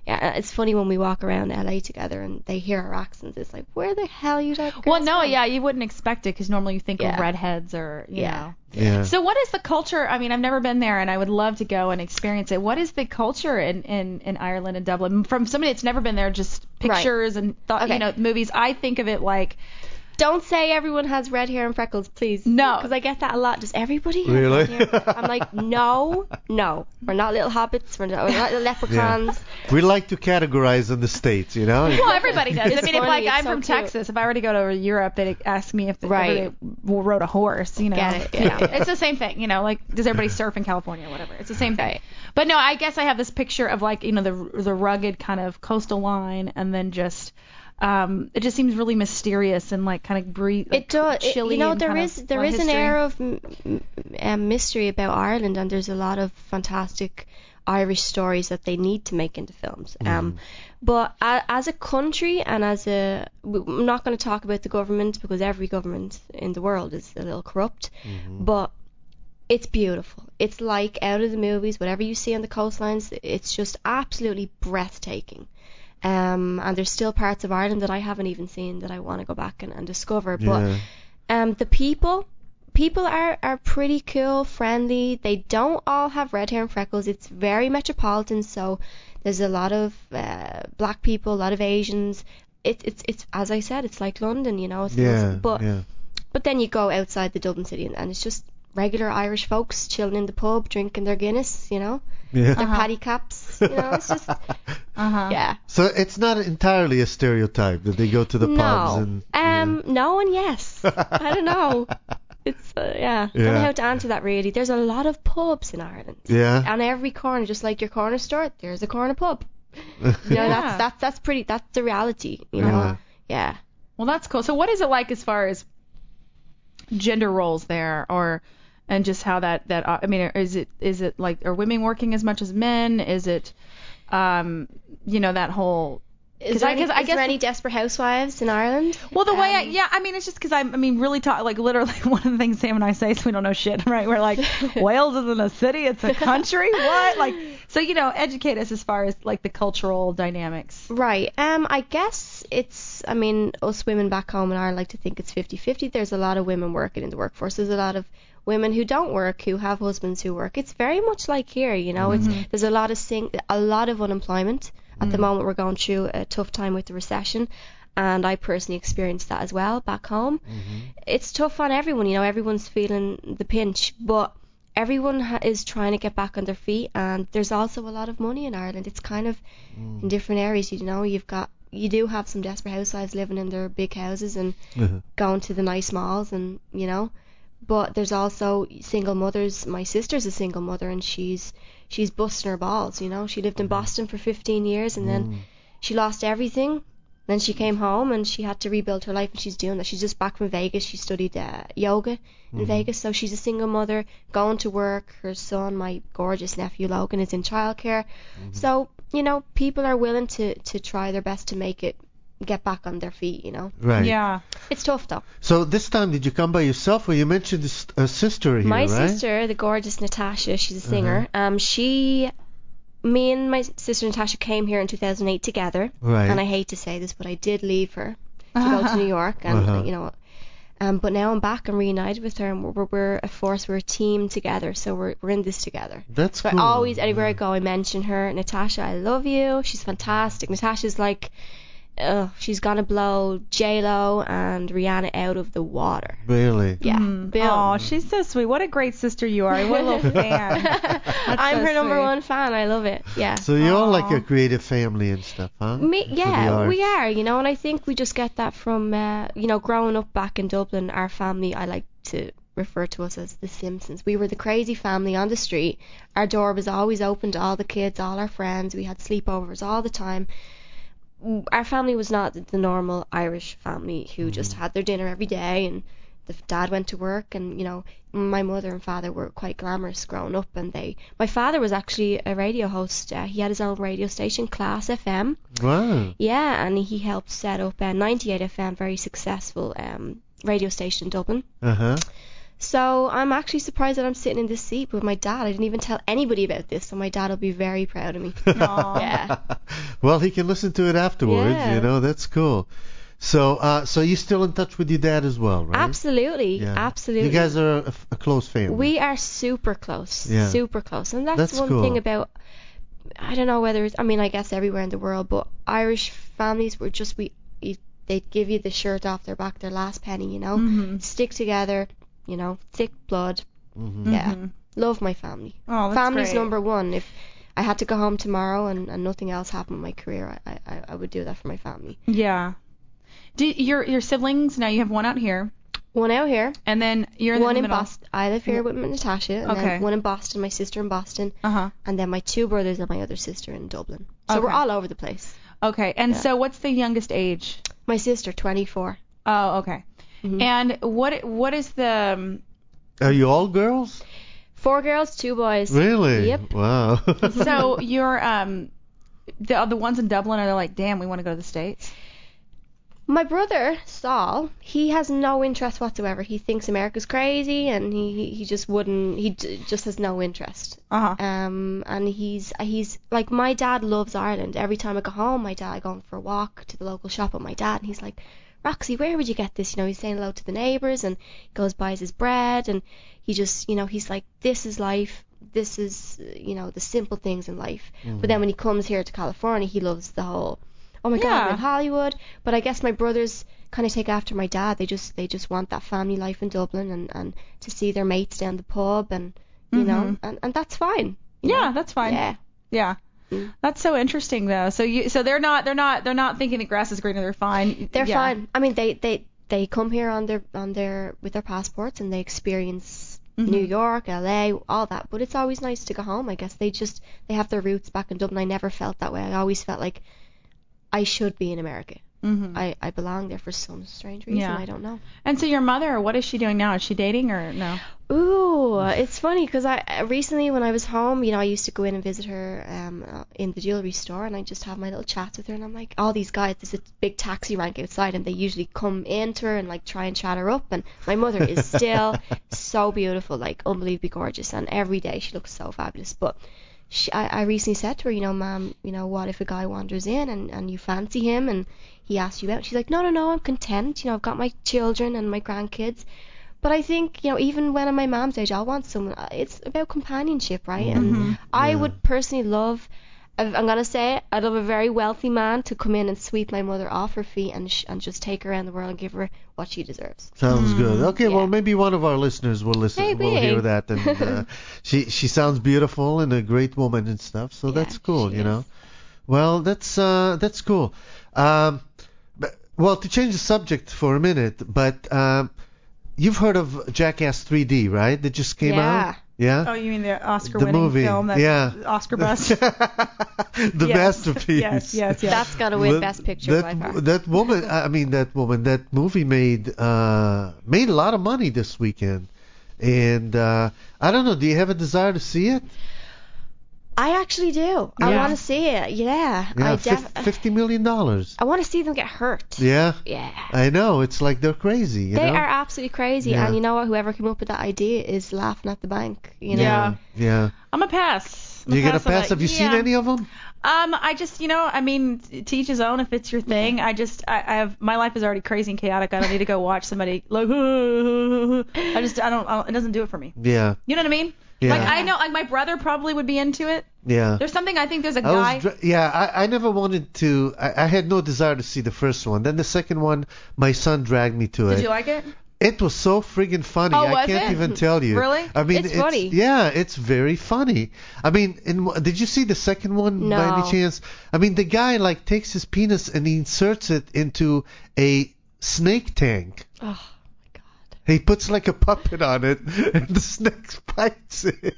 Yeah, it's funny when we walk around L A together and they hear our accents. It's like, where the hell you that? Well, no, yeah, you wouldn't expect it because normally you think Yeah. of redheads or, you Yeah. know. Yeah. So what is the culture? I mean, I've never been there, and I would love to go and experience it. What is the culture in, in, in Ireland and Dublin? From somebody that's never been there, just pictures and thought, Okay. you know, movies. I think of it like, Don't say everyone has red hair and freckles, please. No. Because I get that a lot. Does everybody have Really? red hair? I'm like, no, no. We're not little hobbits. We're not, we're not little leprechauns. We like to categorize in the States, you know. well, everybody does. It's I mean, if funny, like it's I'm so from cute. Texas, if I were to go to Europe, they'd ask me if they, Right. they rode a horse, you know. Get it, Yeah. yeah. It's the same thing, you know. Like, does everybody surf in California or whatever? It's the same thing. Right. But no, I guess I have this picture of like, you know, the the rugged kind of coastal line, and then just. Um, it just seems really mysterious and like kind of breathe. Like, It does. It- chilly you know, and there kind is of there a lot is of an history. air of m- m- um, mystery about Ireland, and there's a lot of fantastic Irish stories that they need to make into films. Um, but a, as a country and as a, w- I'm not going to talk about the government because every government in the world is a little corrupt. But it's beautiful. It's like out of the movies. Whatever you see on the coastlines, it's just absolutely breathtaking. Um, and there's still parts of Ireland that I haven't even seen that I want to go back and, and discover. But Yeah. um, the people, people are, are pretty cool, friendly. They don't all have red hair and freckles. It's very metropolitan, so there's a lot of uh, black people, a lot of Asians. It, it's it's as I said, it's like London, you know. It's Yeah. but yeah. but then you go outside the Dublin city and, and it's just regular Irish folks chilling in the pub, drinking their Guinness, you know, Yeah. their paddy caps, you know. It's just Uh-huh. yeah. So it's not entirely a stereotype that they go to the pubs No. and. Um, no and yes. I don't know. It's uh, yeah. Don't know Yeah. how to answer that really. There's a lot of pubs in Ireland. Yeah. On every corner, just like your corner store, there's a corner pub. You know, Yeah. that's that's that's pretty. That's the reality. You know. Uh-huh. Yeah. Well, that's cool. So what is it like as far as gender roles there, or and just how that that uh, I mean, is it is it like are women working as much as men? Is it um you know that whole Is there, I any, guess I is guess there any desperate housewives in Ireland? well the way I, Um, yeah I mean it's just because I'm I mean really talk like literally one of the things Sam and I say is we don't know shit, right? We're like Wales isn't a city, it's a country. What like so you know educate us as far as like the cultural dynamics. Right. Um, I guess it's, I mean, us women back home in Ireland like to think it's fifty-fifty. There's a lot of women working in the workforce. There's a lot of women who don't work, who have husbands who work. It's very much like here, you know. It's there's a lot of sing, a lot of unemployment. At the moment, we're going through a tough time with the recession. And I personally experienced that as well back home. It's tough on everyone, you know, everyone's feeling the pinch, but everyone ha- is trying to get back on their feet, and there's also a lot of money in Ireland. It's kind of in different areas, you know. You've got you do have some desperate housewives living in their big houses and Uh-huh. going to the nice malls, and you know. But there's also single mothers. My sister's a single mother, and she's she's busting her balls, you know. She lived in Boston for fifteen years, and then she lost everything. Then she came home and she had to rebuild her life, and she's doing that. She's just back from Vegas. She studied uh, yoga in Vegas, so she's a single mother going to work. Her son, my gorgeous nephew Logan, is in childcare. So you know, people are willing to to try their best to make it get back on their feet. You know, Right. Yeah. it's tough though. So this time, did you come by yourself, or you mentioned this, a sister here, My right? sister, the gorgeous Natasha, she's a singer. Um, she, me and my sister Natasha came here in two thousand eight together. Right. And I hate to say this, but I did leave her to go to New York, and Uh-huh. you know, um, but now I'm back. I'm reunited with her, and we're, we're, we're a force. We're a team together, so we're we're in this together. That's So cool. I always, everywhere I go, I mention her. Natasha, I love you. She's fantastic. Natasha's like, uh, she's gonna blow J Lo and Rihanna out of the water. Really. Yeah. Mm. Boom. Oh, she's so sweet. What a great sister you are. What a little fan. That's I'm so her number sweet. one fan. I love it. Yeah. So you're all like Aw. a creative family and stuff, huh? Me, For the yeah, arts. we are, you know, and I think we just get that from, uh, you know, growing up back in Dublin. Our family, I like to refer to us as the Simpsons. We were the crazy family on the street. Our door was always open to all the kids, all our friends. We had sleepovers all the time. Our family was not the normal Irish family who just had their dinner every day, and the dad went to work, and you know, my mother and father were quite glamorous growing up, and they my father was actually a radio host. Uh, he had his own radio station, Class F M. Wow. Yeah, and he helped set up uh, ninety-eight F M, very successful um, radio station in Dublin. Uh huh. So I'm actually surprised that I'm sitting in this seat with my dad. I didn't even tell anybody about this, so my dad will be very proud of me. Aw. Yeah. Well, he can listen to it afterwards. Yeah. You know, that's cool. So, uh, so you're still in touch with your dad as well, right? Absolutely, Yeah. absolutely. You guys are a, a close family. We are super close, Yeah. super close, and that's, That's one cool. thing about. I don't know whether it's. I mean, I guess everywhere in the world, but Irish families were just we. you- They'd give you the shirt off their back, their last penny, you know. Mhm. Stick together, you know, thick blood. Mhm. Yeah, Mhm. love my family. Oh, that's Family's great. number one. If I had to go home tomorrow and, and nothing else happened in my career, I, I I would do that for my family. Yeah. Do your your siblings now? You have one out here, One out here, and then you're in one the in middle. Boston. I live here with Natasha, and Okay. then one in Boston, my sister in Boston, Uh huh. and then my two brothers and my other sister in Dublin. So we're Okay. all over the place. Okay. And Yeah. so, what's the youngest age? My sister, twenty-four. Oh, okay. Mhm. And what what is the um, Are you all girls? Four girls, two boys. Really? Yep. Wow. so you're um the the ones in Dublin are like, damn, we want to go to the States. My brother, Saul, he has no interest whatsoever. He thinks America's crazy, and he, he, he just wouldn't, he d- just has no interest. Uh huh. Um, and he's, he's, like, my dad loves Ireland. Every time I go home, my dad, I go for a walk to the local shop with my dad, and he's like, Roxy, where would you get this? You know, he's saying hello to the neighbours, and goes, buys his bread, and he just, you know, he's like, this is life. This is, uh, you know, the simple things in life. But then when he comes here to California, he loves the whole, oh my God, Yeah. I'm in Hollywood. But I guess my brothers kind of take after my dad. They just they just want that family life in Dublin, and, and to see their mates down the pub, and you know, and, and that's fine. you Yeah, know? that's fine. Yeah. Yeah. Mm. That's so interesting though. So you so they're not they're not they're not thinking the grass is greener. They're fine. They're Yeah. fine. I mean, they, they they come here on their on their with their passports, and they experience Mhm. New York, L A, all that. But it's always nice to go home. I guess they just they have their roots back in Dublin. I never felt that way. I always felt like I should be in America. Mhm. I, I belong there for some strange reason. Yeah. I don't know. And so your mother, what is she doing now? Is she dating or no? Ooh, it's funny because I uh, recently when I was home, you know, I used to go in and visit her um uh, in the jewelry store, and I just have my little chats with her, and I'm like, all these guys, there's a big taxi rank outside, and they usually come into her and like try and chat her up, and my mother is still so beautiful, like unbelievably gorgeous, and every day she looks so fabulous. But she, I, I recently said to her, you know, ma'am, you know, what if a guy wanders in and and you fancy him and he asks you out? She's like, no, no, no, I'm content. You know, I've got my children and my grandkids. But I think, you know, even when I'm my mom's age, I'll want someone. It's about companionship, right? And I Yeah. would personally love, I'm going to say it, I'd love a very wealthy man to come in and sweep my mother off her feet and sh- and just take her around the world and give her what she deserves. Sounds good. Okay, well Yeah. maybe one of our listeners will listen, Maybe. will hear that, and uh, she she sounds beautiful and a great woman and stuff. So Yeah, that's cool, she you know. is. Well, that's uh that's cool. Um, but, well, to change the subject for a minute, but um, you've heard of Jackass three D, right? That just came Yeah. out. Yeah. Oh, you mean the Oscar The winning movie, film that's yeah. Oscar buzz? the Yes. masterpiece. Yes, yes, yes. That's got to win That- Best Picture by that, far. That woman, I mean that woman, that movie made uh made a lot of money this weekend, and uh I don't know. Do you have a desire to see it? I actually do. I Yeah. want to see it. Yeah. Yeah, I fif- def- fifty million dollars. I want to see them get hurt. Yeah, Yeah. I know. It's like they're crazy. You They know? are absolutely crazy, Yeah. and you know what? Whoever came up with that idea is laughing at the bank. You know. Yeah. Yeah. I'm a pass. I'm You gonna on pass? that. Have you seen Yeah. any of them? Um, I just, you know, I mean, t- to each his own. If it's your thing, I just, I, I have, my life is already crazy and chaotic. I don't need to go watch somebody like, I just, I don't, I don't, it doesn't do it for me. Yeah. You know what I mean? Yeah. Like I know, like my brother probably would be into it. Yeah. There's something I think there's a I guy. was, dr- yeah, I, I never wanted to. I, I had no desire to see the first one. Then the second one, my son dragged me to it. Did you like it? It was so friggin' funny. Oh, I was can't it? even tell you. Really? I mean, It's funny. Yeah, it's very funny. I mean, in, did you see the second one by any No. chance? I mean, the guy like takes his penis and he inserts it into a snake tank. Oh my god. He puts like a puppet on it, and the snake bites it.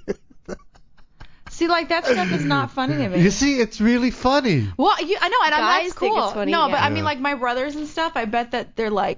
See, like that stuff is not funny to me. You see, it's really funny. Well, you, I know, and I'm Guys that's think cool. it's funny, no, but yeah. I mean, like my brothers and stuff. I bet that they're like,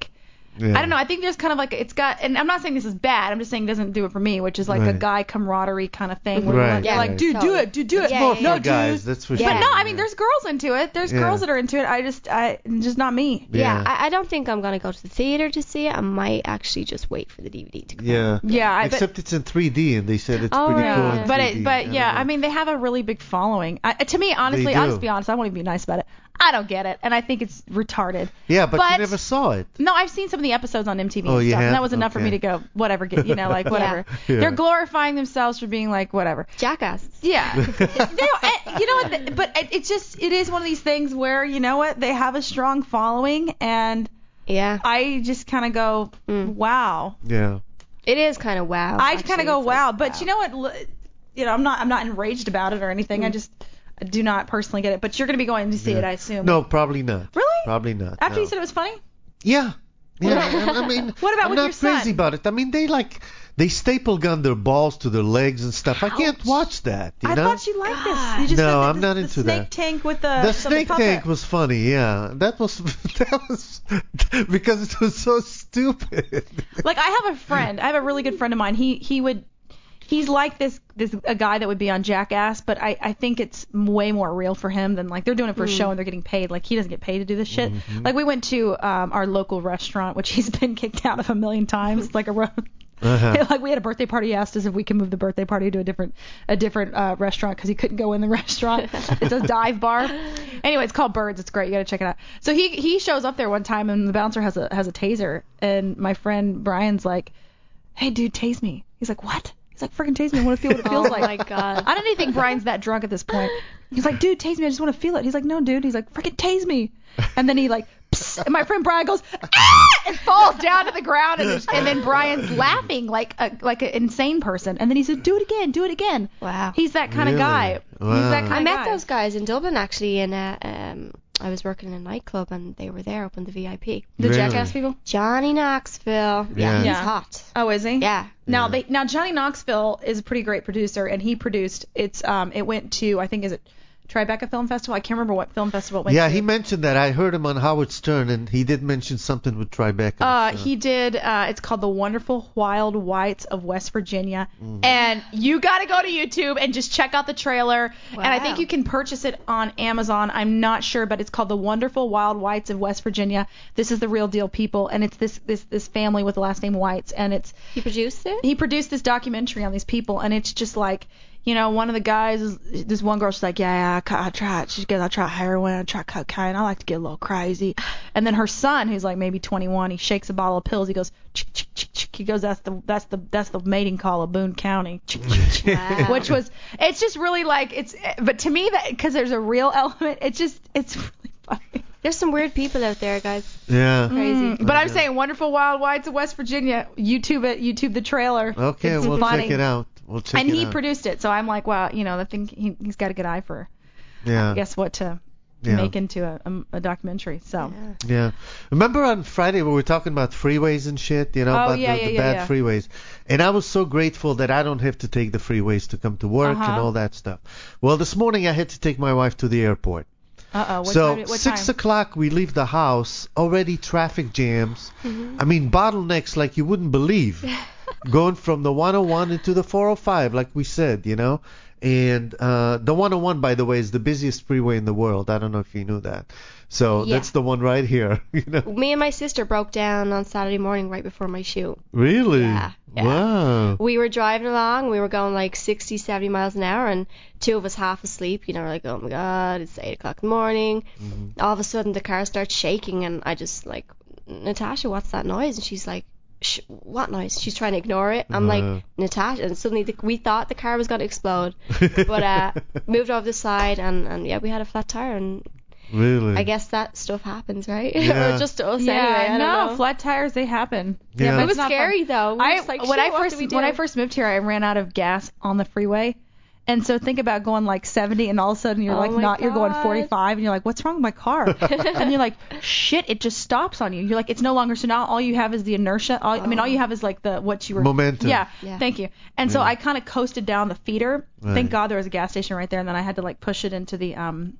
Yeah. I don't know. I think there's kind of like it's got, and I'm not saying this is bad. I'm just saying it doesn't do it for me, which is like a Right. guy camaraderie kind of thing. Where Right, you're like, you're like, right. dude, do Totally. it, dude, do it. Yeah, More yeah, for no, yeah. guys, dude. that's for Yeah. sure. But no, I mean, there's girls into it. There's Yeah. girls that are into it. I just, I just not me. Yeah, Yeah. I, I don't think I'm gonna go to the theater to see it. I might actually just wait for the D V D to come. Yeah. Yeah, I, but, Except it's in three D, and they said it's Oh, pretty yeah. cool in but three D. it, but don't yeah, know. I mean, they have a really big following. I, to me, honestly, They I'll do. just be honest. I won't even be nice about it. I don't get it, and I think it's retarded. Yeah, but, but- you never saw it. No, I've seen some of the episodes on M T V Oh, and you stuff, have? and that was enough for me Okay. to go, whatever, get, you know, like whatever. Yeah. They're glorifying themselves for being like whatever. Jackass. Yeah. you, know, and- you know what? But it- it's just, it is one of these things where, you know what? They have a strong following, and Yeah. I just kind of go, Mm. wow. Yeah. It is kind of wow. I kind actually. of go, It's like, wow. But you know what? L- You know, I'm not, I'm not enraged about it or anything. I Mm. just do not personally get it. But you're going to be going to see Yeah. it, I assume. No, probably not. Really? Probably not. After no. you said it was funny? Yeah. Yeah. I, I mean, What about I'm with not your son? crazy about it. I mean, they like they staple gun their balls to their legs and stuff. I can't Ouch. watch that. You I know. thought you liked this. God. You just No, said that I'm the, not the into snake that. tank with the the the snake puppet. tank was funny. Yeah, that was that was because it was so stupid. Like I have a friend. I have a really good friend of mine. He he would. He's like this this a guy that would be on Jackass, but I, I think it's way more real for him than like they're doing it for a show and they're getting paid. Like he doesn't get paid to do this shit. Mm-hmm. Like we went to um, our local restaurant, which he's been kicked out of a million times. Like a ro- Uh-huh. like we had a birthday party. He asked us if we can move the birthday party to a different a different uh, restaurant because he couldn't go in the restaurant. It's a dive bar. Anyway, it's called Birds. It's great. You gotta check it out. So he he shows up there one time and the bouncer has a has a taser and my friend Brian's like, hey dude, tase me. He's like, what? He's like, freaking tase me. I want to feel what it feels Oh like. my God. I don't even think Brian's that drunk at this point. He's like, dude, tase me. I just want to feel it. He's like, no, dude. He's like, freaking tase me. And then he like, psst, and my friend Brian goes, ah, and falls down to the ground. And, and then Brian's laughing like a like an insane person. And then he said, do it again, do it again. Wow. He's that kind Really? of guy. He's Wow. that kind I of met guy. those guys in Dublin actually. In a, um, I was working in a nightclub and they were there up in the V I P. The Really? Jackass people. Johnny Knoxville. Yeah, Yeah. he's Yeah. hot. Oh, is he? Yeah. Now Yeah. they now Johnny Knoxville is a pretty great producer, and he produced it's um it went to I think is it Tribeca Film Festival. I can't remember what film festival it went Yeah, to. he mentioned that. I heard him on Howard Stern, and he did mention something with Tribeca. Uh, so. he did. Uh, it's called The Wonderful Wild Whites of West Virginia, and you got to go to YouTube and just check out the trailer. And I think Wow. you can purchase it on Amazon. I'm not sure, but it's called The Wonderful Wild Whites of West Virginia. This is the real deal, people, and it's this this this family with the last name Whites, and it's He produced it? he produced this documentary on these people, and it's just like, you know, one of the guys, is, this one girl, she's like, yeah, yeah, I, ca- I tried, she goes, I tried heroin, I tried cocaine, I like to get a little crazy. And then her son, who's like maybe twenty-one, he shakes a bottle of pills, he goes, chick, chick, chick, chick. He goes, that's the that's the that's the mating call of Boone County, chick, chick, chick. Wow. Which was, it's just really like, it's, but to me that, because there's a real element, it's just, it's really funny. There's some weird people out there, guys. Yeah. Crazy. Mm, but I'm saying Wonderful Wild Whites of West Virginia, YouTube it, YouTube the trailer. Okay, It's we'll funny. check it out. We'll check And it he out. produced it, so I'm like, wow, you know, I think he, he's got a good eye for, Yeah. I guess, what to, to Yeah. make into a, a, a documentary. So, Yeah. Yeah. Remember on Friday we were talking about freeways and shit, you know, Oh, about yeah, the, yeah, the yeah, bad yeah. freeways. And I was so grateful that I don't have to take the freeways to come to work Uh-huh. and all that stuff. Well, this morning I had to take my wife to the airport. uh-oh, what so time? What six time? o'clock we leave the house, already traffic jams. Mm-hmm. I mean bottlenecks like you wouldn't believe. Going from the one oh one into the four oh five, like we said, you know. And uh, the one oh one, by the way, is the busiest freeway in the world. I don't know if you knew that. So Yeah. that's the one right here. You know. Me and my sister broke down on Saturday morning right before my shoot. Really? Yeah, yeah. Wow. We were driving along, we were going like sixty, seventy miles an hour, and two of us half asleep, you know, we're like, oh my god, it's eight o'clock in the morning. Mm-hmm. All of a sudden the car starts shaking, and I just like, Natasha, what's that noise? And she's like, Shh, what noise? She's trying to ignore it. I'm Uh. like, Natasha, and suddenly the, we thought the car was going to explode, but uh, moved over the side, and, and yeah, we had a flat tire, and Really? I guess that stuff happens, right? Yeah. Or just to us Yeah, anyway, I don't no, know. flat tires, they happen. Yeah. but It was it's not scary fun. though. We were I just like, when I shit, what first do we do? when I first moved here, I ran out of gas on the freeway. And so think about going like seventy, and all of a sudden you're Oh like my not, you're going God. forty-five, and you're like, what's wrong with my car? And you're like, shit, it just stops on you. You're like, it's no longer. So now all you have is the inertia. All, I mean, all you have is like the what you were. Momentum. Yeah. Yeah. Thank you. And so Yeah. I kind of coasted down the feeder. Right. Thank God there was a gas station right there, and then I had to like push it into the um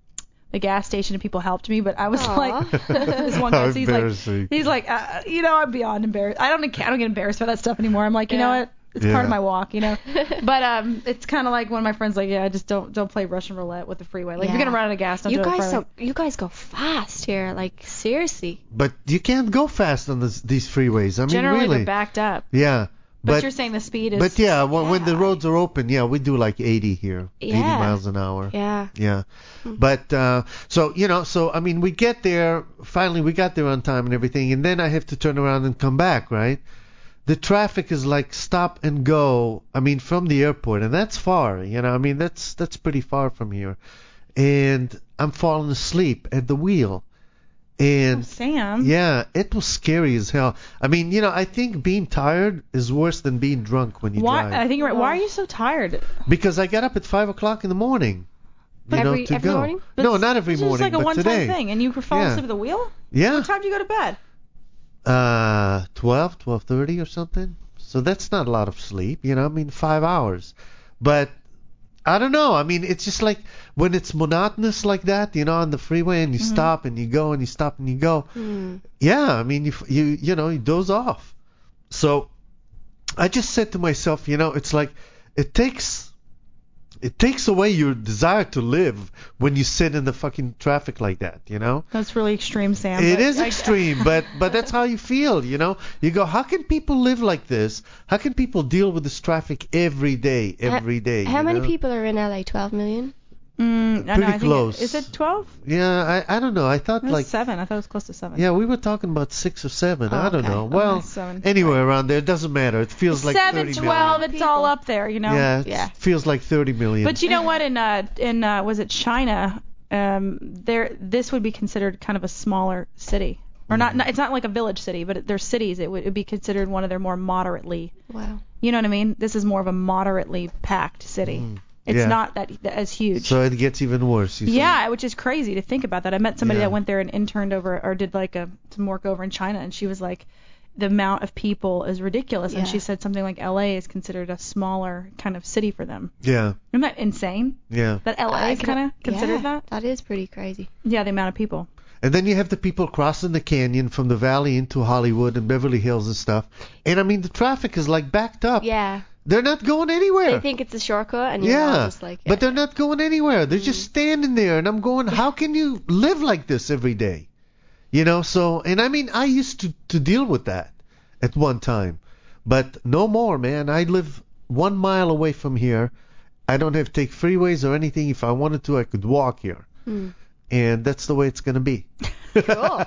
the gas station and people helped me, but I was Aw. like, this one guy, How so he's like, embarrassing. he's like, uh, you know, I'm beyond embarrassed. I don't, I don't get embarrassed by that stuff anymore. I'm like, you know Yeah. what? It's Yeah. part of my walk, you know. But um, it's kind of like one of my friends like, yeah, just don't don't play Russian roulette with the freeway. Like, if Yeah. you're gonna run out of gas, don't You do it. guys, Friday. so, you guys go fast here. Like seriously. But you can't go fast on this, these freeways. I mean, Generally, really. they're backed up. Yeah. But, But you're saying the speed is. but yeah, when, when the Yeah. roads are open, yeah, we do like eighty here, eighty Yeah. miles an hour. Yeah. Yeah. But uh so you know, so I mean we get there, finally we got there on time and everything, and then I have to turn around and come back, right? The traffic is like stop and go. I mean from the airport, and that's far, you know. I mean that's that's pretty far from here. And I'm falling asleep at the wheel. And Sam. yeah, it was scary as hell. I mean, you know, I think being tired is worse than being drunk when you Why? drive. I think you're right. Why are you so tired? Because I got up at five o'clock in the morning. You Every- know, to every go. morning? No, not every It's morning, just like a but one-time today. thing, and you were falling Yeah. asleep at the wheel. Yeah. What time do you go to bed? Uh, twelve, twelve thirty or something. So that's not a lot of sleep, you know. I mean, five hours. But I don't know. I mean, it's just like when it's monotonous like that, you know, on the freeway, and you Mm-hmm. stop and you go and you stop and you go. Mm. Yeah, I mean, you f- you you know, you doze off. So I just said to myself, you know, it's like it takes it takes away your desire to live when you sit in the fucking traffic like that, you know. That's really extreme, Sam. It but is I- extreme, but but that's how you feel, you know. You go, how can people live like this? How can people deal with this traffic every day, every day? How you many know? people are in L A? twelve million? Mm, I know, Pretty I think it- close. Is it twelve? Yeah, I I don't know. I thought It was like seven. I thought it was close to seven. yeah, we were talking about six or seven. Oh, I don't okay. know. Okay, Well, seven. anywhere around there, it doesn't matter. It feels like seven, thirty twelve. million. It's all up there, you know. Yeah, it Yeah. feels like thirty million. But you know what? In uh, in uh, was it China? Um, there, this would be considered kind of a smaller city, or not. not it's not like a village city, but there's cities. It would it'd be considered one of their more moderately. Wow. You know what I mean? This is more of a moderately packed city. It's Yeah. not that, that as huge. so it gets even worse. You Yeah, which is crazy to think about that. I met somebody Yeah. that went there and interned over or did like a some work over in China, and she was like, the amount of people is ridiculous, and Yeah. she said something like L A is considered a smaller kind of city for them. think. Yeah, Isn't that insane? yeah. That L A I is can- kind of considered yeah, that? That is pretty crazy. Yeah, the amount of people. And then you have the people crossing the canyon from the valley into Hollywood and Beverly Hills and stuff. And I mean, the traffic is like backed up. Yeah. They're not going anywhere. They think it's a shortcut, and you're yeah, all just like. but they're not going anywhere. They're just standing there, and I'm going, how can you live like this every day? You know, so, and I mean, I used to, to deal with that at one time, but no more, man. I live one mile away from here. I don't have to take freeways or anything. If I wanted to, I could walk here. Mm. And that's the way it's going to be. Cool.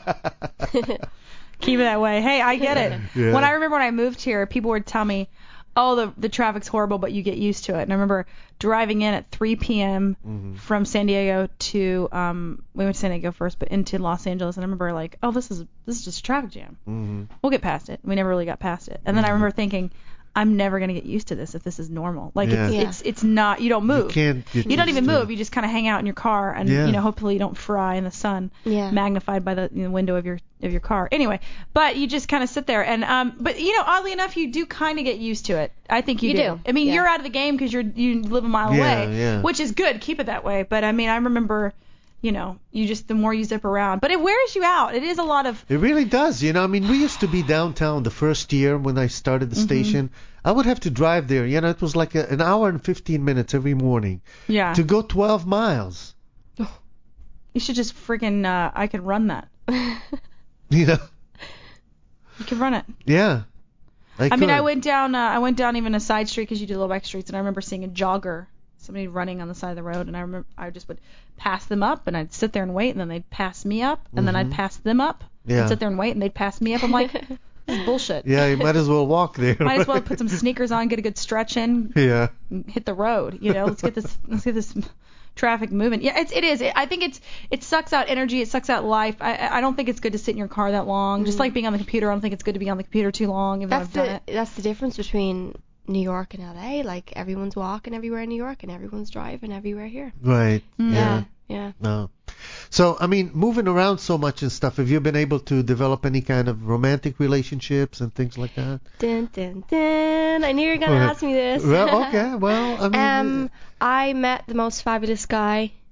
Keep it that way. Hey, I get it. Yeah. When I remember when I moved here, people would tell me, oh, the the traffic's horrible, but you get used to it. And I remember driving in at three p.m. Mm-hmm. from San Diego to um we went to San Diego first, but into Los Angeles, and I remember like, oh, this is this is just a traffic jam. Mm-hmm. We'll get past it. We never really got past it. And then I remember thinking, I'm never gonna get used to this if this is normal. Like Yeah. it's, Yeah. it's it's not. You don't move. You can't get You don't used even to move. it. You just kind of hang out in your car, and Yeah. you know, hopefully you don't fry in the sun, Yeah. magnified by the you know, window of your of your car. Anyway, but you just kind of sit there, and um, but you know, oddly enough, you do kind of get used to it. I think you, You do. I mean, Yeah. you're out of the game because you're you live a mile Yeah, away, yeah. which is good. Keep it that way. But I mean, I remember, you know, you just the more you zip around, but it wears you out. It is a lot of. It really does. You know, I mean, we used to be downtown the first year when I started the Mm-hmm. station. I would have to drive there. You know, it was like a, an hour and fifteen minutes every morning Yeah. to go twelve miles. You should just freaking. Uh, I could run that. You know? You could run it. Yeah. I, I mean, I could. went down. Uh, I went down even a side street because you do little back streets, and I remember seeing a jogger, somebody running on the side of the road, and I remember I just would pass them up, and I'd sit there and wait, and then they'd pass me up, and then I'd pass them up, Mm-hmm. Yeah. and sit there and wait, and they'd pass me up. I'm like, this is bullshit. Yeah, you might as well walk there. Might as well put some sneakers on, get a good stretch in, Yeah. and hit the road. You know, let's get this. Let's get this. Traffic moving. Yeah, it's, it is. It, I think it's it sucks out energy. It sucks out life. I I don't think it's good to sit in your car that long. Just like being on the computer, I don't think it's good to be on the computer too long. Even though That's I've done the it. that's the difference between New York and L A. Like everyone's walking everywhere in New York, and everyone's driving everywhere here. Right. Mm. Yeah. Yeah. No. So, I mean, moving around so much and stuff, have you been able to develop any kind of romantic relationships and things like that? Dun dun dun. I knew you were gonna Okay. ask me this. Well, okay. Well, I mean, um, I met the most fabulous guy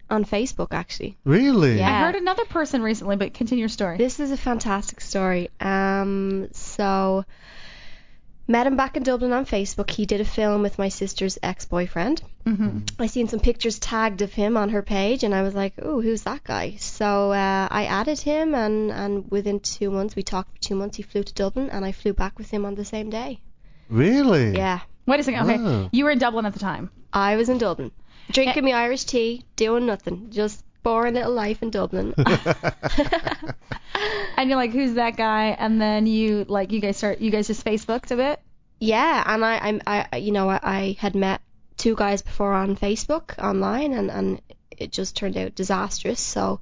on Facebook, actually. Really? Yeah. I heard another person recently, but continue your story. This is a fantastic story. Um, so, met him back in Dublin on Facebook. He did a film with my sister's ex-boyfriend. Mm-hmm. I seen some pictures tagged of him on her page, and I was like, "Oh, who's that guy?" So uh, I added him, and, and within two months, we talked for two months. He flew to Dublin, and I flew back with him on the same day. Really? Yeah, Wait a second. Okay, Wow. you were in Dublin at the time. I was in Dublin, drinking me Irish tea, doing nothing, just boring little life in Dublin. And you're like, who's that guy? And then you like you guys start you guys just Facebooked a bit. Yeah, and I, I'm, I, you know, I, I had met two guys before on Facebook online, and, and it just turned out disastrous. So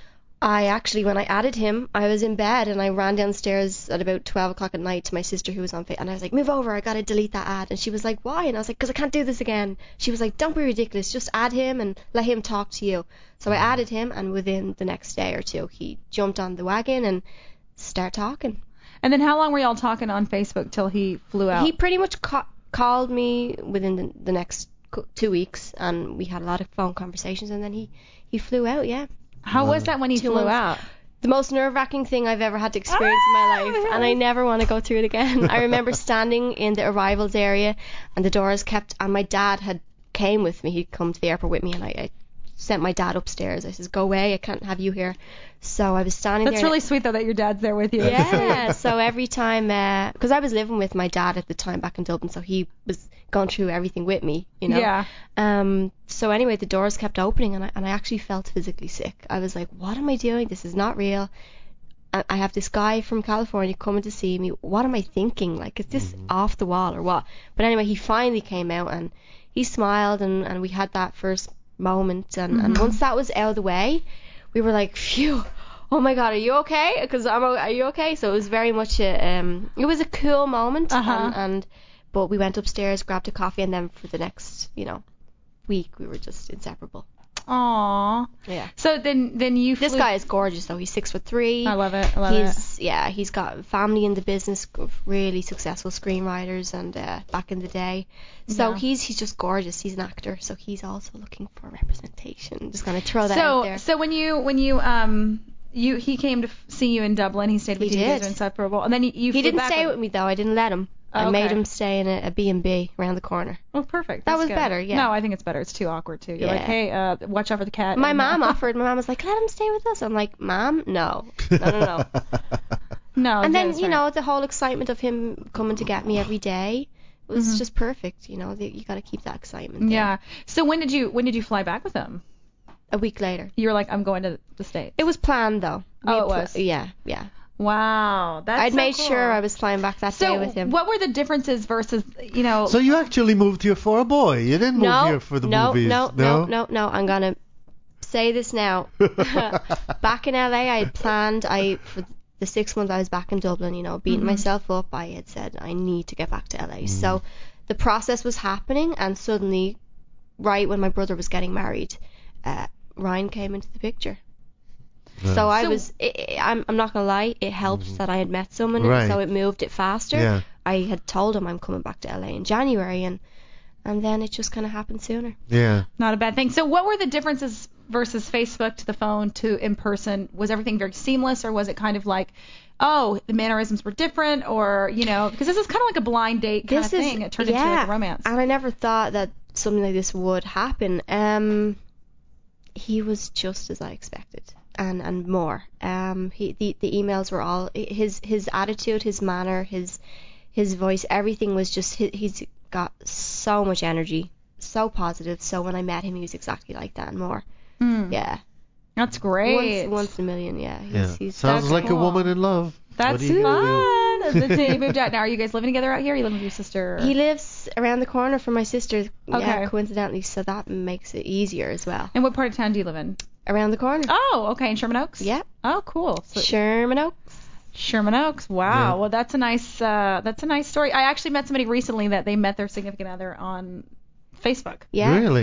I actually, when I added him, I was in bed and I ran downstairs at about twelve o'clock at night to my sister who was on Facebook, and I was like, move over, I gotta delete that ad. And she was like, why? And I was like, because I can't do this again. She was like, don't be ridiculous, just add him and let him talk to you. So I added him, and within the next day or two, he jumped on the wagon and started talking. And then how long were y'all talking on Facebook till he flew out? He pretty much ca- called me within the, the next co- two weeks, and we had a lot of phone conversations, and then he, he flew out, yeah. How was that when he Two flew months. out? The most nerve-wracking thing I've ever had to experience in my life, and I never want to go through it again. I remember standing in the arrivals area, and the doors kept, and my dad had came with me. He'd come to the airport with me, and I, I sent my dad upstairs. I says, go away, I can't have you here. So I was standing That's there. really sweet though that your dad's there with you. Yeah, so every time, because I was living with my dad at the time back in Dublin, so he was going through everything with me, you know. Yeah. Um. So anyway, the doors kept opening, and I and I actually felt physically sick. I was like, what am I doing? This is not real. I, I have this guy from California coming to see me. What am I thinking? Like, is this off the wall or what? But anyway, he finally came out, and he smiled, and, and we had that first moment, and, and once that was out of the way, we were like, phew. Oh my God, are you okay? Because I'm. Are you okay? So it was very much a. Um. It was a cool moment, Uh-huh. and, and but we went upstairs, grabbed a coffee, and then for the next, you know, week we were just inseparable. Aww. Yeah. So then then you This flew- guy is gorgeous though. He's six foot three. I love it. I love it. he's yeah. He's got family in the business, of really successful screenwriters, and uh, back in the day. So Yeah. he's he's just gorgeous. He's an actor, so he's also looking for representation. Just gonna throw that out So there. so when you when you um you he came to f- see you in Dublin, he stayed with He you. You guys did. are inseparable, and then you, you He flew didn't back stay with me though. I didn't let him. I Okay. made him stay in a, a B and B around the corner. Oh, perfect. That That's was good. better, yeah. No, I think it's better. It's too awkward too. You're like, Yeah. hey, uh, watch out for the cat. My and- mom offered. My mom was like, let him stay with us. I'm like, Mom, no, no, no, no. No. And yeah, then that's you right. know the whole excitement of him coming to get me every day was Mhm. just perfect. You know, the, you got to keep that excitement. there. Yeah. So when did you when did you fly back with him? A week later. You were like, I'm going to the States. It was planned though. We Oh, had it pla- was? Yeah, yeah. Wow. That's I'd so made cool. sure I was flying back that So day with him. what were the differences versus you know? So you actually moved here for a boy. You didn't move no, here for the no, movies. no, no, no, no. I'm gonna say this now. Back in L A, I had planned. I for the six months I was back in Dublin, you know, beating Mhm. myself up. I had said I need to get back to L A. So the process was happening, and suddenly, right when my brother was getting married, uh, Ryan came into the picture. So I So- was, i i I'm, I'm not gonna lie, it helped that I had met someone, Right. so it moved it faster. Yeah. I had told him I'm coming back to L A in January, and and then it just kind of happened sooner. Yeah. Not a bad thing. So what were the differences versus Facebook to the phone to in person? Was everything very seamless, or was it kind of like, oh, the mannerisms were different, or you know, because this is kind of like a blind date kind This of is- thing. It turned yeah, into like a romance. And I never thought that something like this would happen. Um, he was just as I expected, and and more. Um, he the the emails were all his his attitude, his manner, his his voice, everything was just he, he's got so much energy, so positive. So when I met him, he was exactly like that and more. Hmm. Yeah, That's great. once once in a million. Yeah, he's, Yeah. he's Sounds that's like cool. a woman in love. What That's are you gonna do? fun. The day you moved out. Now, are you guys living together out here? Are you living with your sister? He lives around the corner from my sister. Okay. Yeah, coincidentally, so that makes it easier as well. And what part of town do you live in? Around the corner. Oh, okay, in Sherman Oaks. Yeah. Oh, cool. So, Sherman Oaks. Sherman Oaks. Wow. Yeah. Well, that's a nice uh, that's a nice story. I actually met somebody recently that they met their significant other on Facebook. Yeah. Really?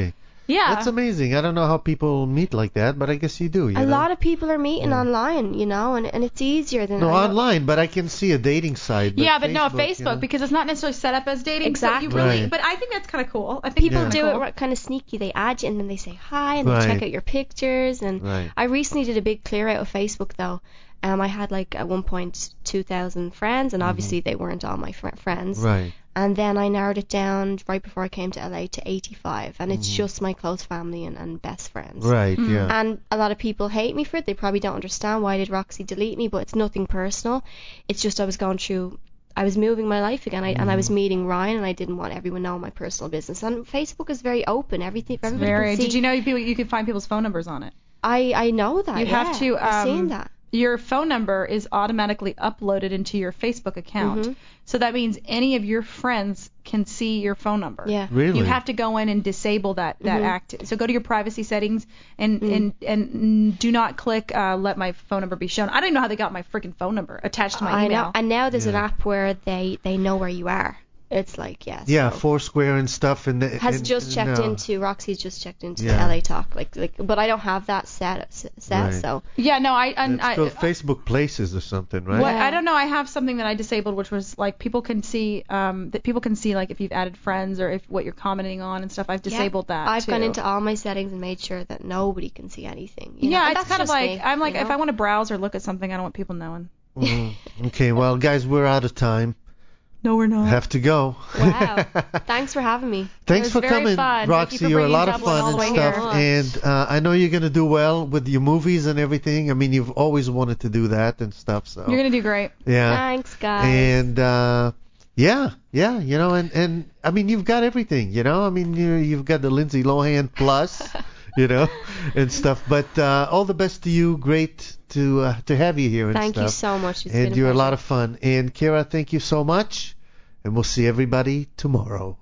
Yeah. That's amazing. I don't know how people meet like that, but I guess you do. You A know? lot of people are meeting Yeah. online, you know, and, and it's easier than No, I know- online, but I can see a dating site. But yeah, but no, Facebook, Facebook, you know? because it's not necessarily set up as dating. Exactly. So you really, Right. But I think that's kind of cool. I think People it's do kinda it cool. right, kind of sneaky. They add you and then they say hi and they Right. check out your pictures. And Right. I recently did a big clear out of Facebook though. Um, I had like at one point two thousand friends, and obviously they weren't all my fr- friends. Mm-hmm. Right. And then I narrowed it down right before I came to L A to eighty-five, and it's Mhm. just my close family and, and best friends. Right. Mm. Yeah. And a lot of people hate me for it. They probably don't understand why did Roxy delete me, but it's nothing personal. It's just I was going through, I was moving my life again, I, and I was Mm-hmm. meeting Ryan, and I didn't want everyone knowing my personal business. And Facebook is very open. Everything, everybody Very. can see. Did you know you, you can find people's phone numbers on it? I I know that. You yeah. have to. Um, I've seen that. Your phone number is automatically uploaded into your Facebook account. Mhm. So that means any of your friends can see your phone number. Yeah. Really? You have to go in and disable that that Mhm. act. So go to your privacy settings and Mm. and and do not click uh, let my phone number be shown. I don't even know how they got my freaking phone number attached to my I email. know. And now there's an Yeah. app where they they know where you are. It's like yes. Yeah, so- Foursquare and stuff. And the, has and, just checked no. into Roxy's just checked into Yeah. the L A Talk like like but I don't have that set set Right. so Yeah, no, I and It's I, called Facebook Places or something, right? What, Yeah. I don't know. I have something that I disabled, which was like people can see um, that people can see like if you've added friends or if what you're commenting on and stuff. I've disabled yeah. that. I've too. gone into all my settings and made sure that nobody can see anything. You know? Yeah, And it's that's kind of just like me, I'm like you if know? I want to browse or look at something, I don't want people knowing. Mhm. Okay, well, guys, we're out of time. No, we're not. Have to go. Wow. Thanks for having me. Thanks was for very coming, fun. Thank Roxy. you for You're a bringing lot of Dublin all fun the and way here. stuff. here. And uh, I know you're gonna do well with your movies and everything. I mean, you've always wanted to do that and stuff. So You're gonna do great. yeah. Thanks, guys. And uh, yeah, yeah, you know, and and I mean, you've got everything. You know, I mean, you you've got the Lindsay Lohan plus, you know, and stuff. But uh, all the best to you. Great to uh, to have you here and Thank stuff. you so much. It's and been a you're a pleasure. lot of fun. And Kira, thank you so much. And we'll see everybody tomorrow.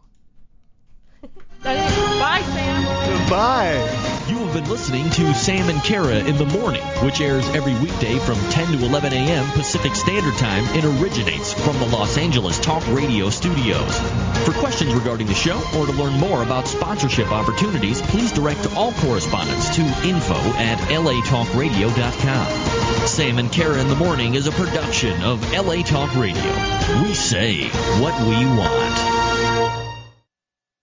Bye, Sam. Bye. You have been listening to Sam and Kara in the Morning, which airs every weekday from ten to eleven a.m. Pacific Standard Time and originates from the Los Angeles Talk Radio studios. For questions regarding the show or to learn more about sponsorship opportunities, please direct all correspondence to info at l a talk radio dot com. Sam and Kara in the Morning is a production of L A Talk Radio. We say what we want.